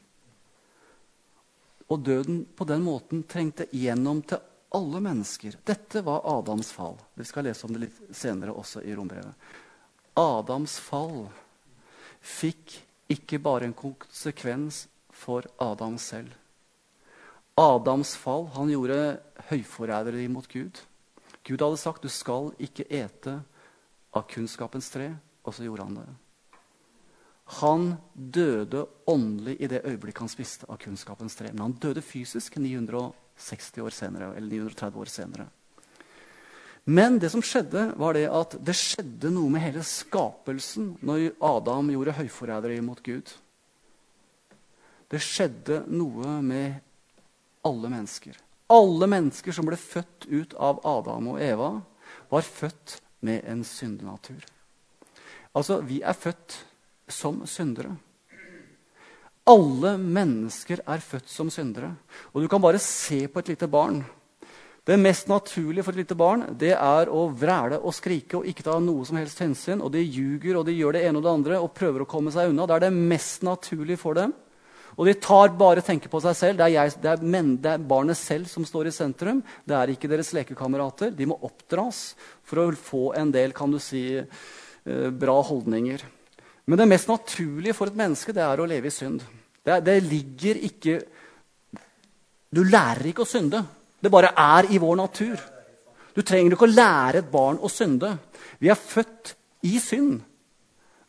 Og døden på den måten trengte igjennom til alle mennesker. Dette var Adams fall. Vi skal lese om det litt senere også i Rombrevet. Adams fall fikk ikke bare en konsekvens for Adam selv. Adams fall, han gjorde høyforræderi mot Gud. Gud hadde sagt, du skal ikke ete av kunnskapens tre, og så gjorde han det. Han døde åndelig i det øyeblikk han spiste av kunnskapens tre. Men han døde fysisk ni hundre og seksti år senere, eller ni hundre og tretti år senere. Men det som skjedde, var det at det skjedde noe med hele skapelsen når Adam gjorde høyforræderi mot Gud. Det skjedde noe med alle mennesker. Alle mennesker som ble født ut av Adam og Eva, var født med en syndenatur. Altså, vi er født som syndere. Alle mennesker er født som syndere. Og du kan bare se på et lite barn. Det mest naturlige for et lite barn, det er å vræle og skrike og ikke ta noe som helst hensyn. Og de ljuger, og de gjør det ene og det andre, og prøver å komme seg unna. Det er det mest naturlige for dem. Og de tar bare tenker på seg selv. Det er, jeg, det, er men, det er barnet selv som står i sentrum. Det er ikke deres lekekamerater. De må oppdras for å få en del, kan du si, bra holdninger. Men det mest naturlige for et menneske, det er å leve i synd. Det, det ligger ikke... Du lærer ikke å synde. Det bare er i vår natur. Du trenger ikke å lære et barn å synde. Vi er født i synd.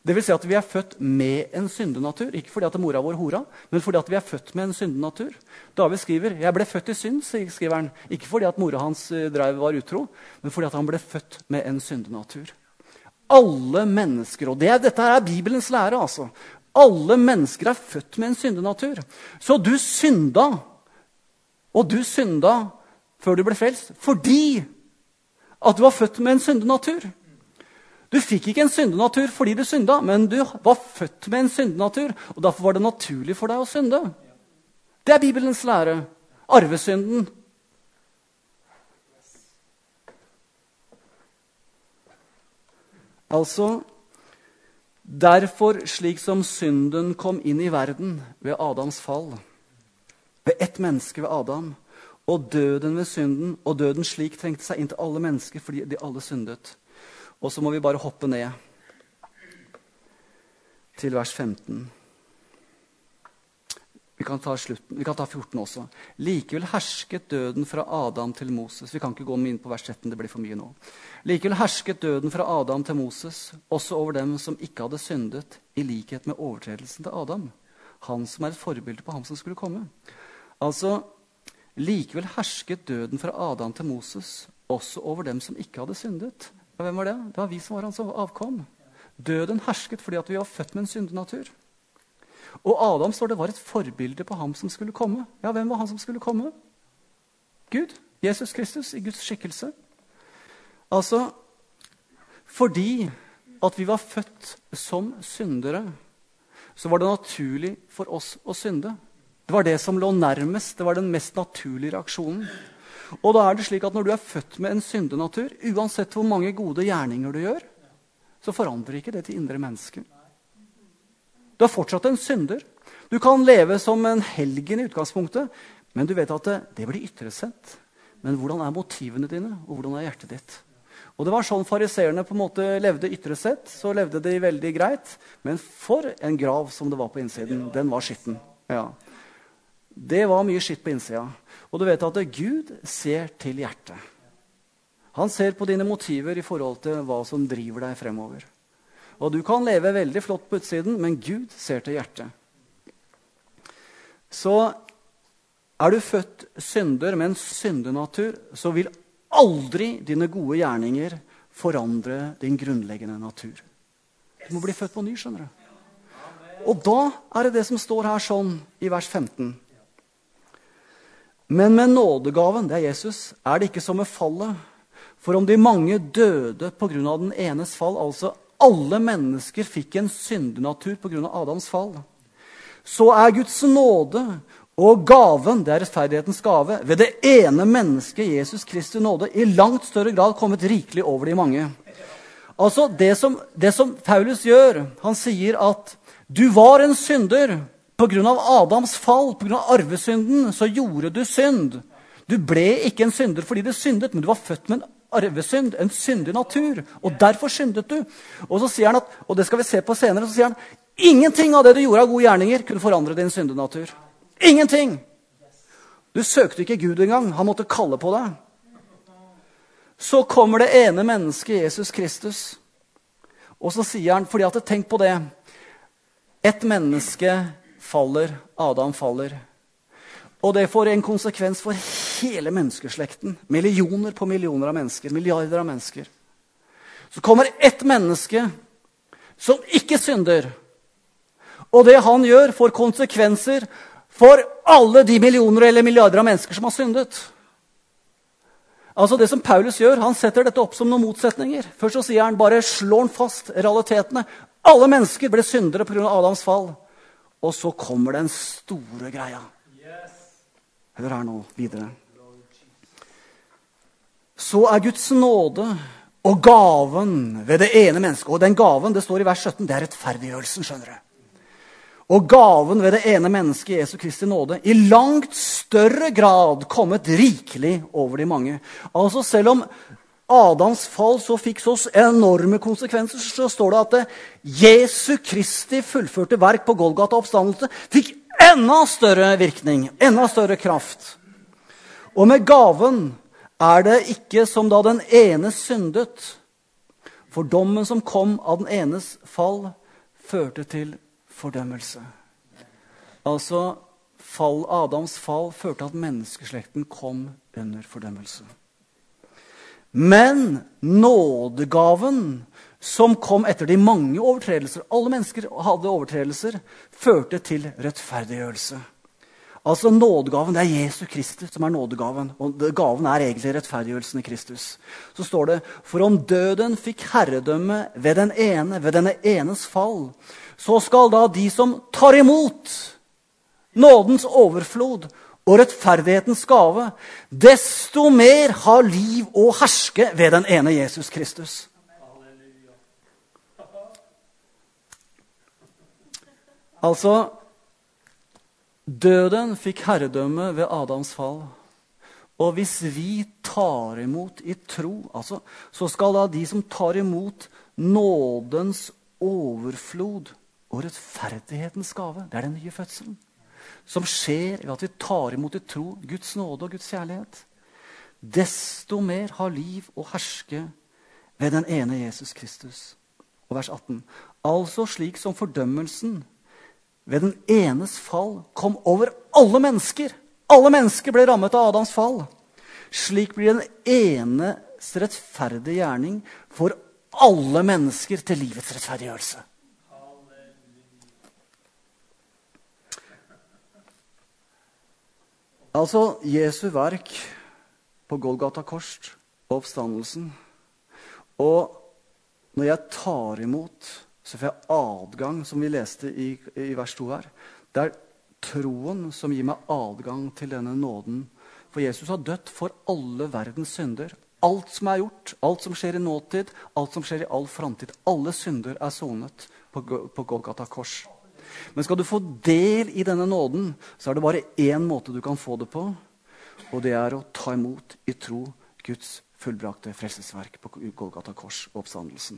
Det vil si at vi er født med en syndenatur. Ikke fordi at mora vår hora, men fordi at vi er født med en syndenatur. David skriver, jeg ble født i synd, skriver han. Ikke fordi at mora hans drev var utro, men fordi at han ble født med en syndenatur. Alle mennesker, og det er, dette er Bibelens lære altså. Alle mennesker er født med en syndenatur. Så du synda, og du synda før du ble frelst, fordi at du var født med en syndenatur. Du fikk ikke en syndenatur fordi du synda, men du var født med en syndenatur, og derfor var det naturlig for deg å synde. Det er Bibelens lære. Arvesynden. Altså, derfor slik som synden kom inn i verden ved Adams fall, ved ett menneske ved Adam, og døden ved synden, og døden slik trengte seg inn til alle mennesker fordi de alle syndet. Og så må vi bare hoppe ned til vers femten. Vi kan ta slutten, vi kan ta fjorten også. Likevel hersket døden fra Adam til Moses. Vi kan ikke gå inn på vers tretten, det blir for mye nå. Likevel hersket døden fra Adam til Moses, også over dem som ikke hadde syndet, i likhet med overtredelsen til Adam. Han som er et forbilde på ham som skulle komme. Altså, likevel hersket døden fra Adam til Moses, også over dem som ikke hadde syndet. Hvem var det? Det var vi som var hans avkom. Døden hersket fordi at vi var født med en syndenatur. Og Adam står det var et forbilde på ham som skulle komme. Ja, hvem var han som skulle komme? Gud, Jesus Kristus, i Guds skikkelse. Altså, fordi at vi var født som syndere, så var det naturlig for oss å synde. Det var det som lå nærmest, det var den mest naturlige reaksjonen. Og da er det slik at når du er født med en syndenatur, uansett hvor mange gode gjerninger du gjør, så forandrer ikke det til indre menneske. Du er fortsatt en synder. Du kan leve som en helgen i utgangspunktet, men du vet at det, det blir ytresett. Men hvordan er motivene dine, og hvordan er hjertet ditt? Og det var sånn fariseerne på en måte levde ytresett, så levde de veldig greit, men for en grav som det var på innsiden, den var skitten. Ja. Det var mye skitt på innsida. Og du vet at Gud ser til hjertet. Han ser på dine motiver i forhold til hva som driver deg fremover. Og du kan leve veldig flott på utsiden, men Gud ser til hjertet. Så er du født synder med en syndenatur, så vil aldri dine gode gjerninger forandre din grunnleggende natur. Du må bli født på ny, skjønner du. Og da er det det som står her sånn i vers femten. Men med nådegaven, det er Jesus, er det ikke som med fallet. For om de mange døde på grunn av den enes fall, altså alle mennesker fikk en syndenatur på grunn av Adams fall, så er Guds nåde og gaven, det er rettferdighetens gave, ved det ene mennesket, Jesus Kristi nåde, i langt større grad kommet rikelig over de mange. Altså, det som, det som Paulus gjør, han sier at du var en synder. På grunn av Adams fall, på grunn av arvesynden, så gjorde du synd. Du ble ikke en synder fordi du syndet, men du var født med en arvesynd, en syndig natur. Og derfor syndet du. Og så sier han at, og det skal vi se på senere, så sier han, ingenting av det du gjorde av gode gjerninger kunne forandre din syndenatur. Ingenting! Du søkte ikke Gud engang, han måtte kalle på deg. Så kommer det ene mennesket, Jesus Kristus. Og så sier han, fordi at tenk på det, et menneske faller, Adam faller. Og det får en konsekvens for hele menneskeslekten. Millioner på millioner av mennesker, milliarder av mennesker. Så kommer ett menneske som ikke synder. Og det han gjør får konsekvenser for alle de millioner eller milliarder av mennesker som har syndet. Altså det som Paulus gjør, han setter dette opp som noen motsetninger. Først så sier han, bare slår han fast realitetene. Alle mennesker ble syndere på grunn av Adams fall. Og så kommer den store greia. Hør her nå, videre. Så er Guds nåde og gaven ved det ene mennesket. Og den gaven, det står i vers sytten, det er rettferdiggjørelsen, skjønner du. Og gaven ved det ene mennesket, Jesu Kristi nåde, i langt større grad kommet rikelig over de mange. Altså selv om Adams fall så fikk så enorme konsekvenser, så står det at det, Jesu Kristi fullførte verk på Golgata oppstandelse fikk enda større virkning, enda større kraft. Og med gaven er det ikke som da den ene syndet. For dommen som kom av den enes fall førte til fordømmelse. Altså, fall, Adams fall førte til at menneskeslekten kom under fordømmelse. Men nådegaven som kom etter de mange overtredelser, alle mennesker hadde overtredelser, førte til rettferdiggjørelse. Altså nådegaven, det er Jesus Kristus som er nådegaven, og gaven er egentlig rettferdiggjørelsen i Kristus. Så står det, for om døden fikk herredømme ved den ene, ved denne enes fall, så skal da de som tar imot nådens overflod og rettferdighetens gave, desto mer har liv og herske ved den ene Jesus Kristus. Altså, døden fikk herredømme ved Adams fall. Og hvis vi tar imot i tro, altså, så skal da de som tar imot nådens overflod og rettferdighetens gave, det er den nye fødselen, som skjer ved at vi tar imot i tro Guds nåde og Guds kjærlighet, desto mer har liv og herske ved den ene Jesus Kristus. Og vers atten. Altså slik som fordømmelsen ved den enes fall kom over alle mennesker. Alle mennesker ble rammet av Adams fall. Slik blir den enes rettferdige gjerning for alle mennesker til livets rettferdiggjørelse. Altså, Jesu verk på Golgata kors og oppstandelsen. Og når jeg tar imot, så får jeg adgang, som vi leste i, i vers to her. Det er troen som gir meg adgang til denne nåden. For Jesus har dødt for alle verdens synder. Alt som er gjort, alt som skjer i nåtid, alt som skjer i all framtid. Alle synder er sonet på, på Golgata kors. Men skal du få del i denne nåden, så er det bare én måte du kan få det på, og det er å ta imot i tro Guds fullbrakte frelsesverk på Golgata kors og oppstandelsen.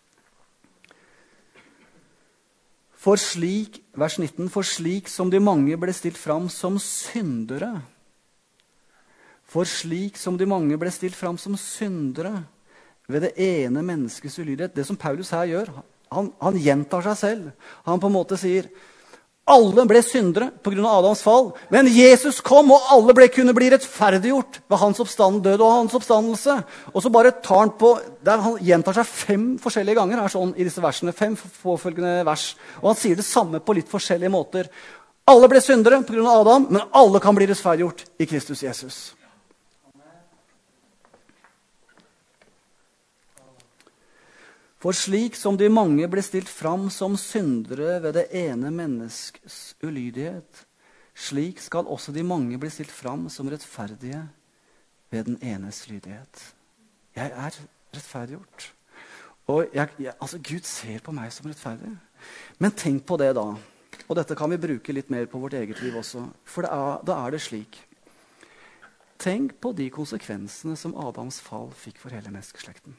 For slik, vers nitten, for slik som de mange ble stilt fram som syndere, for slik som de mange ble stilt fram som syndere ved det ene menneskets ulydighet, det som Paulus her gjør, Han, han gjentar seg selv. Han på en måte sier, alle ble syndere på grunn av Adams fall, men Jesus kom, og alle ble, kunne bli rettferdiggjort ved hans oppstand, død og hans oppstandelse. Og så bare tar han på, der han gjentar seg fem forskjellige ganger, er sånn i disse versene, fem påfølgende vers, og han sier det samme på litt forskjellige måter. Alle ble syndere på grunn av Adam, men alle kan bli rettferdiggjort i Kristus Jesus. For slik som de mange ble stilt fram som syndere ved det ene menneskes ulydighet, slik skal også de mange bli stilt fram som rettferdige ved den enes lydighet. Jeg er rettferdiggjort. Og jeg, jeg, altså Gud ser på meg som rettferdig. Men tenk på det da. Og dette kan vi bruke litt mer på vårt eget liv også. For det er, da er det slik. Tenk på de konsekvensene som Adams fall fikk for hele menneskeslekten.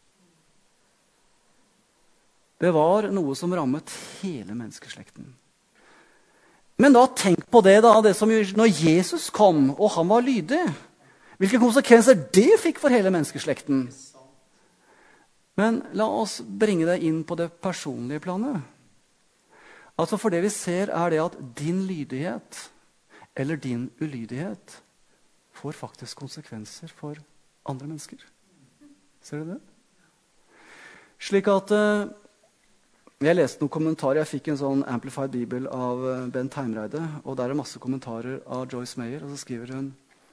Det var noe som rammet hele menneskeslekten. Men da tenk på det da, det som når Jesus kom, og han var lydig. Hvilke konsekvenser det fikk for hele menneskeslekten. Men la oss bringe det inn på det personlige planet. Altså for det vi ser er det at din lydighet, eller din ulydighet, får faktisk konsekvenser for andre mennesker. Ser du det? Slik at jeg leste noen kommentarer. Jeg fikk en sånn Amplified Bibel av Bent Heimreide, og der er masse kommentarer av Joyce Meyer, og så skriver hun: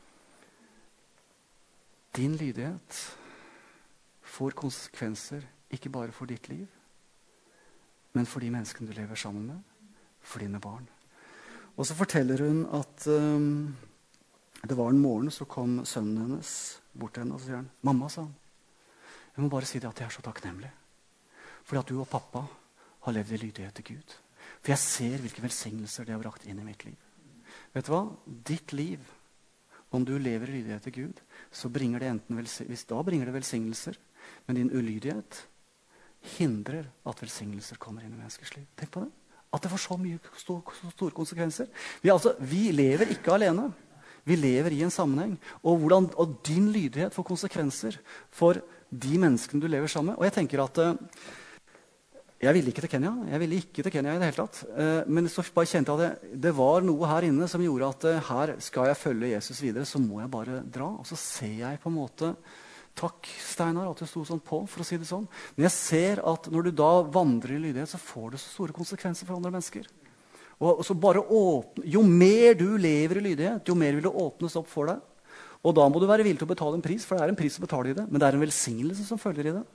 din lydighet får konsekvenser ikke bare for ditt liv, men for de menneskene du lever sammen med, for dine barn. Og så forteller hun at um, det var en morgen så kom sønnen hennes bort til henne, og så sier han: mamma, sa han, jeg må bare si det at jeg er så takknemlig, fordi at du og pappa har levd i lydighet til Gud. For jeg ser hvilke velsignelser det har brakt inn i mitt liv. Vet du hva? Ditt liv, om du lever i lydighet til Gud, så bringer det enten hvis da bringer det velsignelser, men din ulydighet hindrer at velsignelser kommer inn i menneskers liv. Tenk på det. At det får så mye så, så store konsekvenser. Vi, altså, vi lever ikke alene. Vi lever i en sammenheng. Og, hvordan, og din lydighet får konsekvenser for de menneskene du lever sammen med. Og jeg tenker at Jeg ville ikke til Kenya. Jeg ville ikke til Kenya i det hele tatt. Eh, men så bare kjente jeg at det, det var noe her inne som gjorde at eh, her skal jeg følge Jesus videre, så må jeg bare dra. Og så ser jeg på en måte, takk Steinar at du sto sånn på, for å si det sånn. Men jeg ser at når du da vandrer i lydighet, så får det så store konsekvenser for andre mennesker. Og så bare åpne, jo mer du lever i lydighet, jo mer vil det åpnes opp for deg. Og da må du være villig til å betale en pris, for det er en pris å betale i det, men det er en velsignelse som følger i det.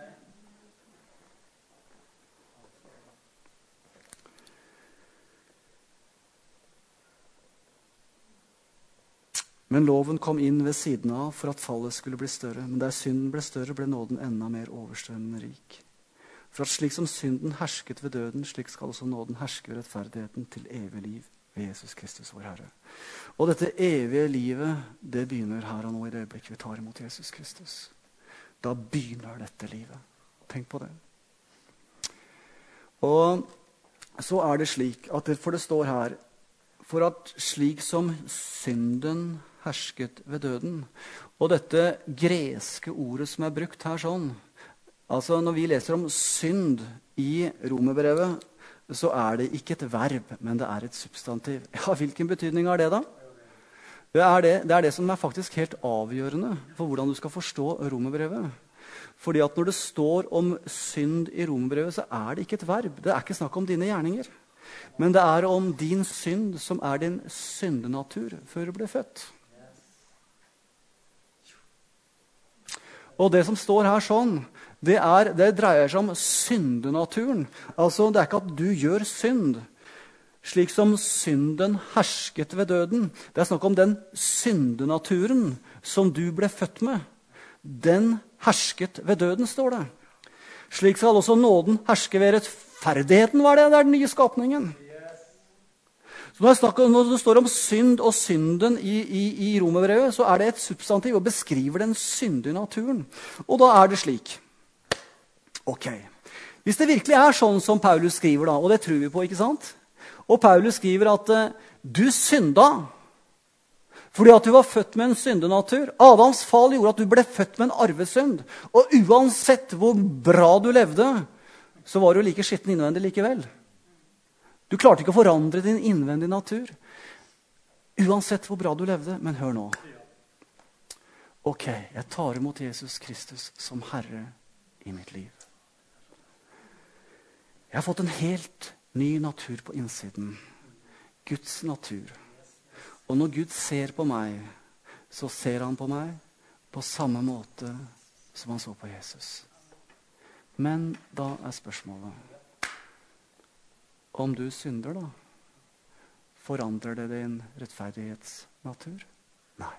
Men loven kom inn ved siden av for at fallet skulle bli større. Men der synden ble større, ble nåden enda mer overstrømmende rik. For at slik som synden hersket ved døden, slik skal også nåden herske ved rettferdigheten til evig liv ved Jesus Kristus, vår Herre. Og dette evige livet, det begynner her og nå i det øyeblikk vi tar imot Jesus Kristus. Da begynner dette livet. Tenk på det. Og så er det slik, at det, for det står her, for at slik som synden hersket ved døden. Og dette greske ordet som er brukt her sånn, altså når vi leser om synd i Romerbrevet, så er det ikke et verb, men det er et substantiv. Ja, hvilken betydning har det da? Det er det, det er det som er faktisk helt avgjørende for hvordan du skal forstå Romerbrevet. Fordi at når det står om synd i Romerbrevet, så er det ikke et verb. Det er ikke snakk om dine gjerninger. Men det er om din synd som er din syndenatur før du ble født. Og det som står her sånn, det, er, det dreier seg om syndenaturen. Altså, det er ikke at du gjør synd, slik som synden hersket ved døden. Det er snakk om den syndenaturen som du ble født med. Den hersket ved døden, står det. Slik skal også nåden herske ved rettferdigheten, var det? Det er den nye skapningen. Så når, snakker, når det står om synd og synden i, i, i Romerbrevet, så er det et substantiv og beskriver den syndige naturen. Og da er det slik. Ok. Hvis det virkelig er sånn som Paulus skriver da, og det tror vi på, ikke sant? Og Paulus skriver at uh, du synda fordi at du var født med en syndenatur. Adams fall gjorde at du ble født med en arvesynd. Og uansett hvor bra du levde, så var du like skitten innvendig likevel. Du klarte ikke å forandre din innvendige natur. Uansett hvor bra du levde. Men hør nå. Ok, jeg tar imot Jesus Kristus som Herre i mitt liv. Jeg har fått en helt ny natur på innsiden. Guds natur. Og når Gud ser på meg, så ser han på meg på samme måte som han så på Jesus. Men da er spørsmålet, om du synder da, forandrer det din rettferdighetsnatur? Nei.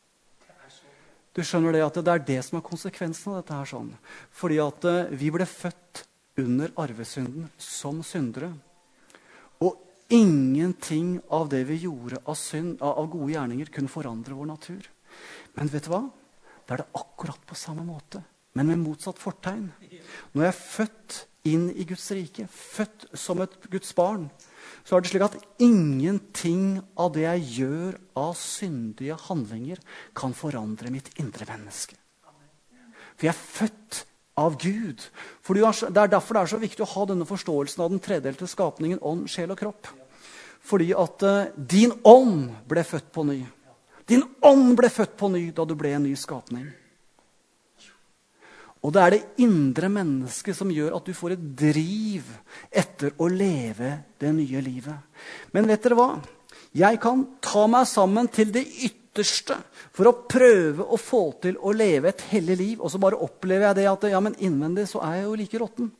Du skjønner det at det er det som er konsekvensen av dette her sånn. Fordi at vi ble født under arvesynden som syndere. Og ingenting av det vi gjorde av, synd, av gode gjerninger kunne forandre vår natur. Men vet du hva? Det er det akkurat på samme måte, men med motsatt fortegn. Når jeg er født inn i Guds rike, født som et Guds barn, så er det slik at ingenting av det jeg gjør av syndige handlinger kan forandre mitt indre menneske. For jeg er født av Gud. For det er derfor det er så viktig å ha denne forståelsen av den tredelte skapningen, ånd, sjel og kropp. Fordi at uh, din ånd ble født på ny. Din ånd ble født på ny da du ble en ny skapning. Og det er det indre mennesket som gjør at du får et driv etter å leve det nye livet. Men vet dere hva? Jeg kan ta meg sammen til det ytterste for å prøve å få til å leve et hellig liv. Og så bare opplever jeg det at ja, men innvendig så er jeg jo like råtten.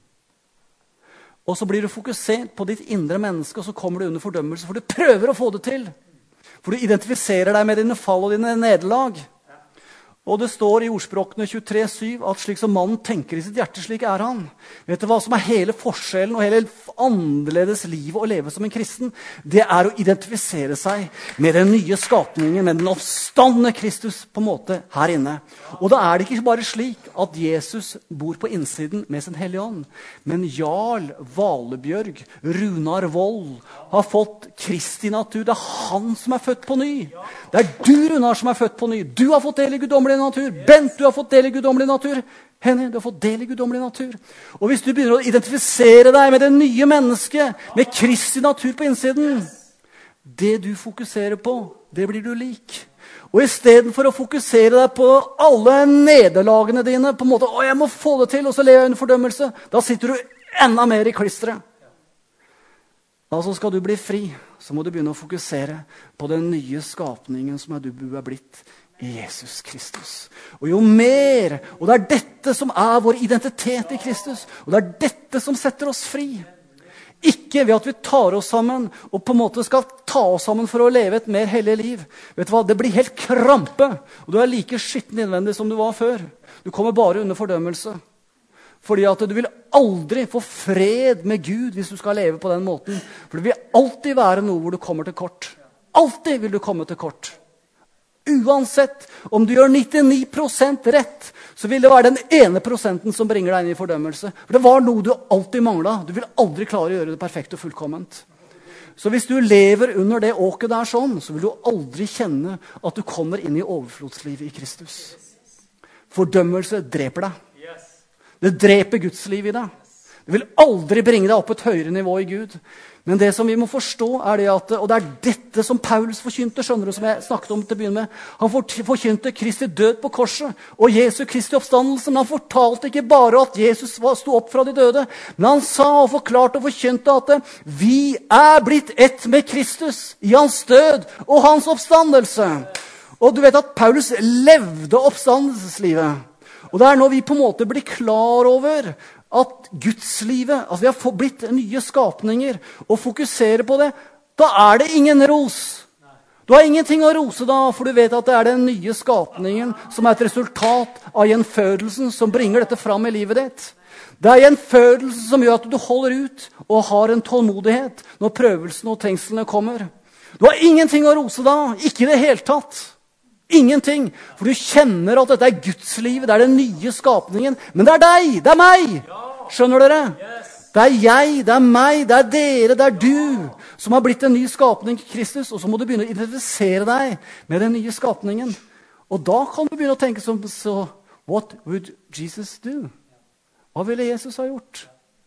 Og så blir du fokusert på ditt indre menneske, og så kommer du under fordømmelse, for du prøver å få det til. For du identifiserer deg med dine fall og dine nederlag. Og det står i ordspråkene tjuetre syv at slik som mannen tenker i sitt hjerte, slik er han. Vet du hva som er hele forskjellen og hele annerledes livet å leve som en kristen? Det er å identifisere seg med den nye skapningen, med den oppstandende Kristus på en måte her inne. Og da er det ikke bare slik at Jesus bor på innsiden med sin hellige ånd. Men Jarl Valebjørg, Runar Vold, har fått Kristi natur. Det er han som er født på ny. Det er du, Runar, som er født på ny. Du har fått del i guddommelig guddommelig natur. Bent, du har fått del i guddommelig natur. Henny, du har fått del i guddommelig natur. Og hvis du begynner å identifisere deg med det nye mennesket, med Kristi natur på innsiden, det du fokuserer på, det blir du lik. Og i stedet for å fokusere deg på alle nederlagene dine, på en måte, å, jeg må få det til, og så lever jeg under fordømmelse, da sitter du enda mer i klistret. Altså skal du bli fri, så må du begynne å fokusere på den nye skapningen som du er blitt i Jesus Kristus. Og jo mer, og det er dette som er vår identitet i Kristus, og det er dette som setter oss fri. Ikke ved at vi tar oss sammen, og på en måte skal ta oss sammen for å leve et mer hellig liv. Vet du hva? Det blir helt krampe, og du er like skitten innvendig som du var før. Du kommer bare under fordømmelse. Fordi at du vil aldri få fred med Gud hvis du skal leve på den måten. For det vil alltid være noe hvor du kommer til kort. Alltid vil du komme til kort. Uansett om du gjør nittini prosent rett, så vil det være den ene prosenten som bringer deg inn i fordømmelse. For det var noe du alltid manglet. Du vil aldri klare å gjøre det perfekt og fullkomment. Så hvis du lever under det åket der sånn, så vil du aldri kjenne at du kommer inn i overflodslivet i Kristus. Fordømmelse dreper deg. Det dreper Guds liv i deg. Det vil aldri bringe deg opp et høyere nivå i Gud. Men det som vi må forstå er det at, og det er dette som Paulus forkynte, skjønner du, som jeg snakket om til å begynne med. Han forkynte Kristi død på korset og Jesu Kristi oppstandelse. Men han fortalte ikke bare at Jesus sto opp fra de døde, men han sa og forklarte og forkynte at vi er blitt ett med Kristus i hans død og hans oppstandelse. Og du vet at Paulus levde oppstandelseslivet. Og det er når vi på en måte blir klar over at Gudslivet, altså vi har blitt nye skapninger, og fokuserer på det, da er det ingen ros. Du har ingenting å rose da, for du vet at det er den nye skapningen som er et resultat av gjenfødelsen som bringer dette fram i livet ditt. Det er gjenfødelsen som gjør at du holder ut og har en tålmodighet når prøvelsene og trengslene kommer. Du har ingenting å rose da, ikke i det hele tatt. Ingenting, for du kjenner at dette er Guds liv, det er den nye skapningen. Men det er deg, det er meg. Skjønner dere? Det er jeg, det er meg, det er dere, det er du som har blitt en ny skapning i Kristus. Og så må du begynne å identifisere deg med den nye skapningen. Og da kan du begynne å tenke som så, what would Jesus do? Hva ville Jesus ha gjort?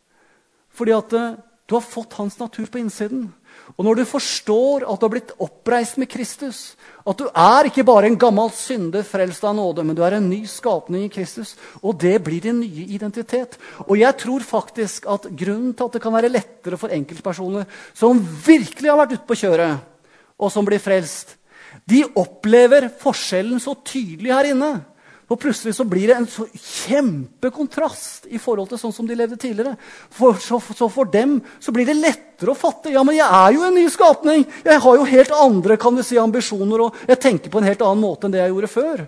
Fordi at uh, du har fått hans natur på innsiden. Og når du forstår at du har blitt oppreist med Kristus, at du er ikke bare en gammel synder frelst av nåde, men du er en ny skapning i Kristus, og det blir din nye identitet. Og jeg tror faktisk at grunnen til at det kan være lettere for enkeltpersoner som virkelig har vært ute på kjøret, og som blir frelst, de opplever forskjellen så tydelig her inne. Og plutselig så blir det en så kjempekontrast i forhold til sånn som de levde tidligere. For, så, så for dem så blir det lettere å fatte. Ja, men jeg er jo en ny skapning. Jeg har jo helt andre, kan du si, ambisjoner, og jeg tenker på en helt annen måte enn det jeg gjorde før.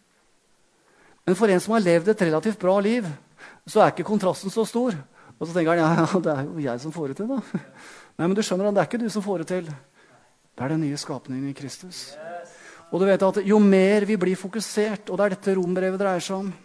Men for en som har levd et relativt bra liv, så er ikke kontrasten så stor. Og så tenker han, ja, ja, det er jo jeg som får det til da. Nei, men du skjønner, det er ikke du som får det til. Det er den nye skapningen i Kristus. Og du vet at jo mer vi blir fokusert, og det er dette rombrevet dreier seg om,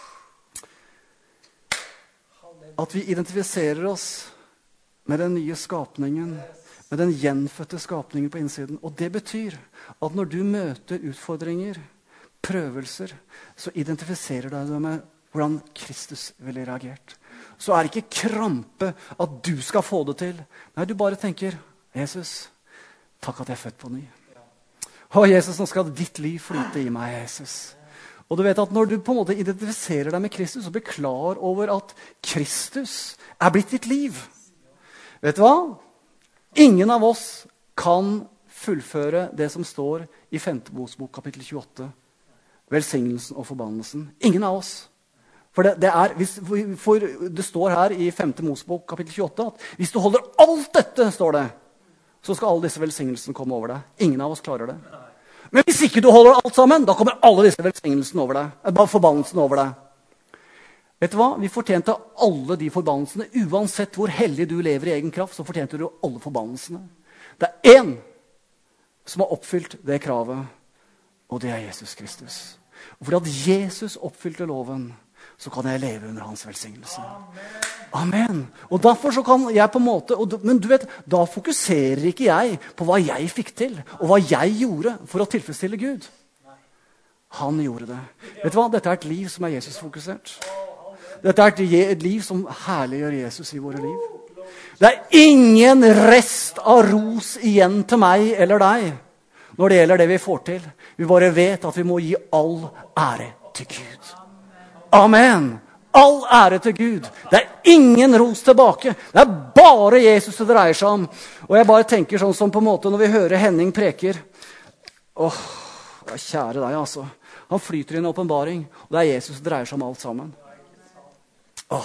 at vi identifiserer oss med den nye skapningen, med den gjenfødte skapningen på innsiden. Og det betyr at når du møter utfordringer, prøvelser, så identifiserer deg med hvordan Kristus ville reagert. Så er det ikke krampe at du skal få det til. Nei, du bare tenker, Jesus, takk at jeg er født på ny. Å, Jesus, nå skal ditt liv flyte i meg, Jesus. Og du vet at når du på en måte identifiserer deg med Kristus, og blir klar over at Kristus er blitt ditt liv. Vet du hva? Ingen av oss kan fullføre det som står i femte Mosebok kapittel tjueåtte. Velsignelsen og forbannelsen. Ingen av oss. For det, det, er, hvis, for det står her i femte Mosebok kapittel tjueåtte at hvis du holder alt dette, står det, så skal alle disse velsignelsene komme over deg. Ingen av oss klarer det. Men hvis ikke du holder alt sammen, da kommer alle disse velsignelsene over deg. Bare forbannelsene over deg. Vet du hva? Vi fortjente alle de forbannelsene. Uansett hvor hellig du lever i egen kraft, så fortjente du alle forbannelsene. Det er én som har oppfylt det kravet, og det er Jesus Kristus. Og fordi at Jesus oppfylte loven, så kan jeg leve under hans velsignelse. Amen. Og derfor så kan jeg på en måte, og, men du vet, da fokuserer ikke jeg på hva jeg fikk til, og hva jeg gjorde for å tilfredsstille Gud. Han gjorde det. Vet du hva? Dette er et liv som er Jesus-fokusert. Dette er et liv som herliggjør Jesus i våre liv. Det er ingen rest av ros igjen til meg eller deg når det gjelder det vi får til. Vi bare vet at vi må gi all ære til Gud. Amen! All ære til Gud. Det er ingen ros tilbake. Det er bare Jesus det dreier seg om. Og jeg bare tenker sånn som på en måte når vi hører Henning preker. Åh, kjære deg altså. Han flyter i en åpenbaring, og det er Jesus som dreier seg om alt sammen. Åh.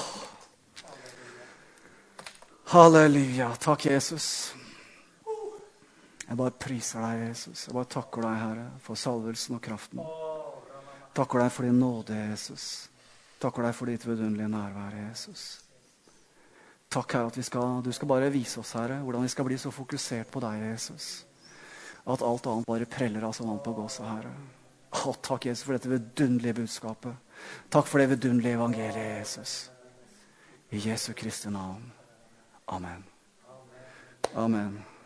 Halleluja. Takk, Jesus. Jeg bare priser deg, Jesus. Jeg bare takker deg, Herre, for salvelsen og kraften. Takker deg for din nåde, Jesus. Takker deg for ditt vidunderlige nærvær, Jesus. Takk, Herre, at vi skal, du skal bare vise oss, Herre, hvordan vi skal bli så fokusert på deg, Jesus. At alt annet bare preller av som vann på gåsa, Herre. Å, takk, Jesus, for dette vidunderlige budskapet. Takk for det vidunderlige evangeliet, Jesus. I Jesu Kristi navn. Amen. Amen.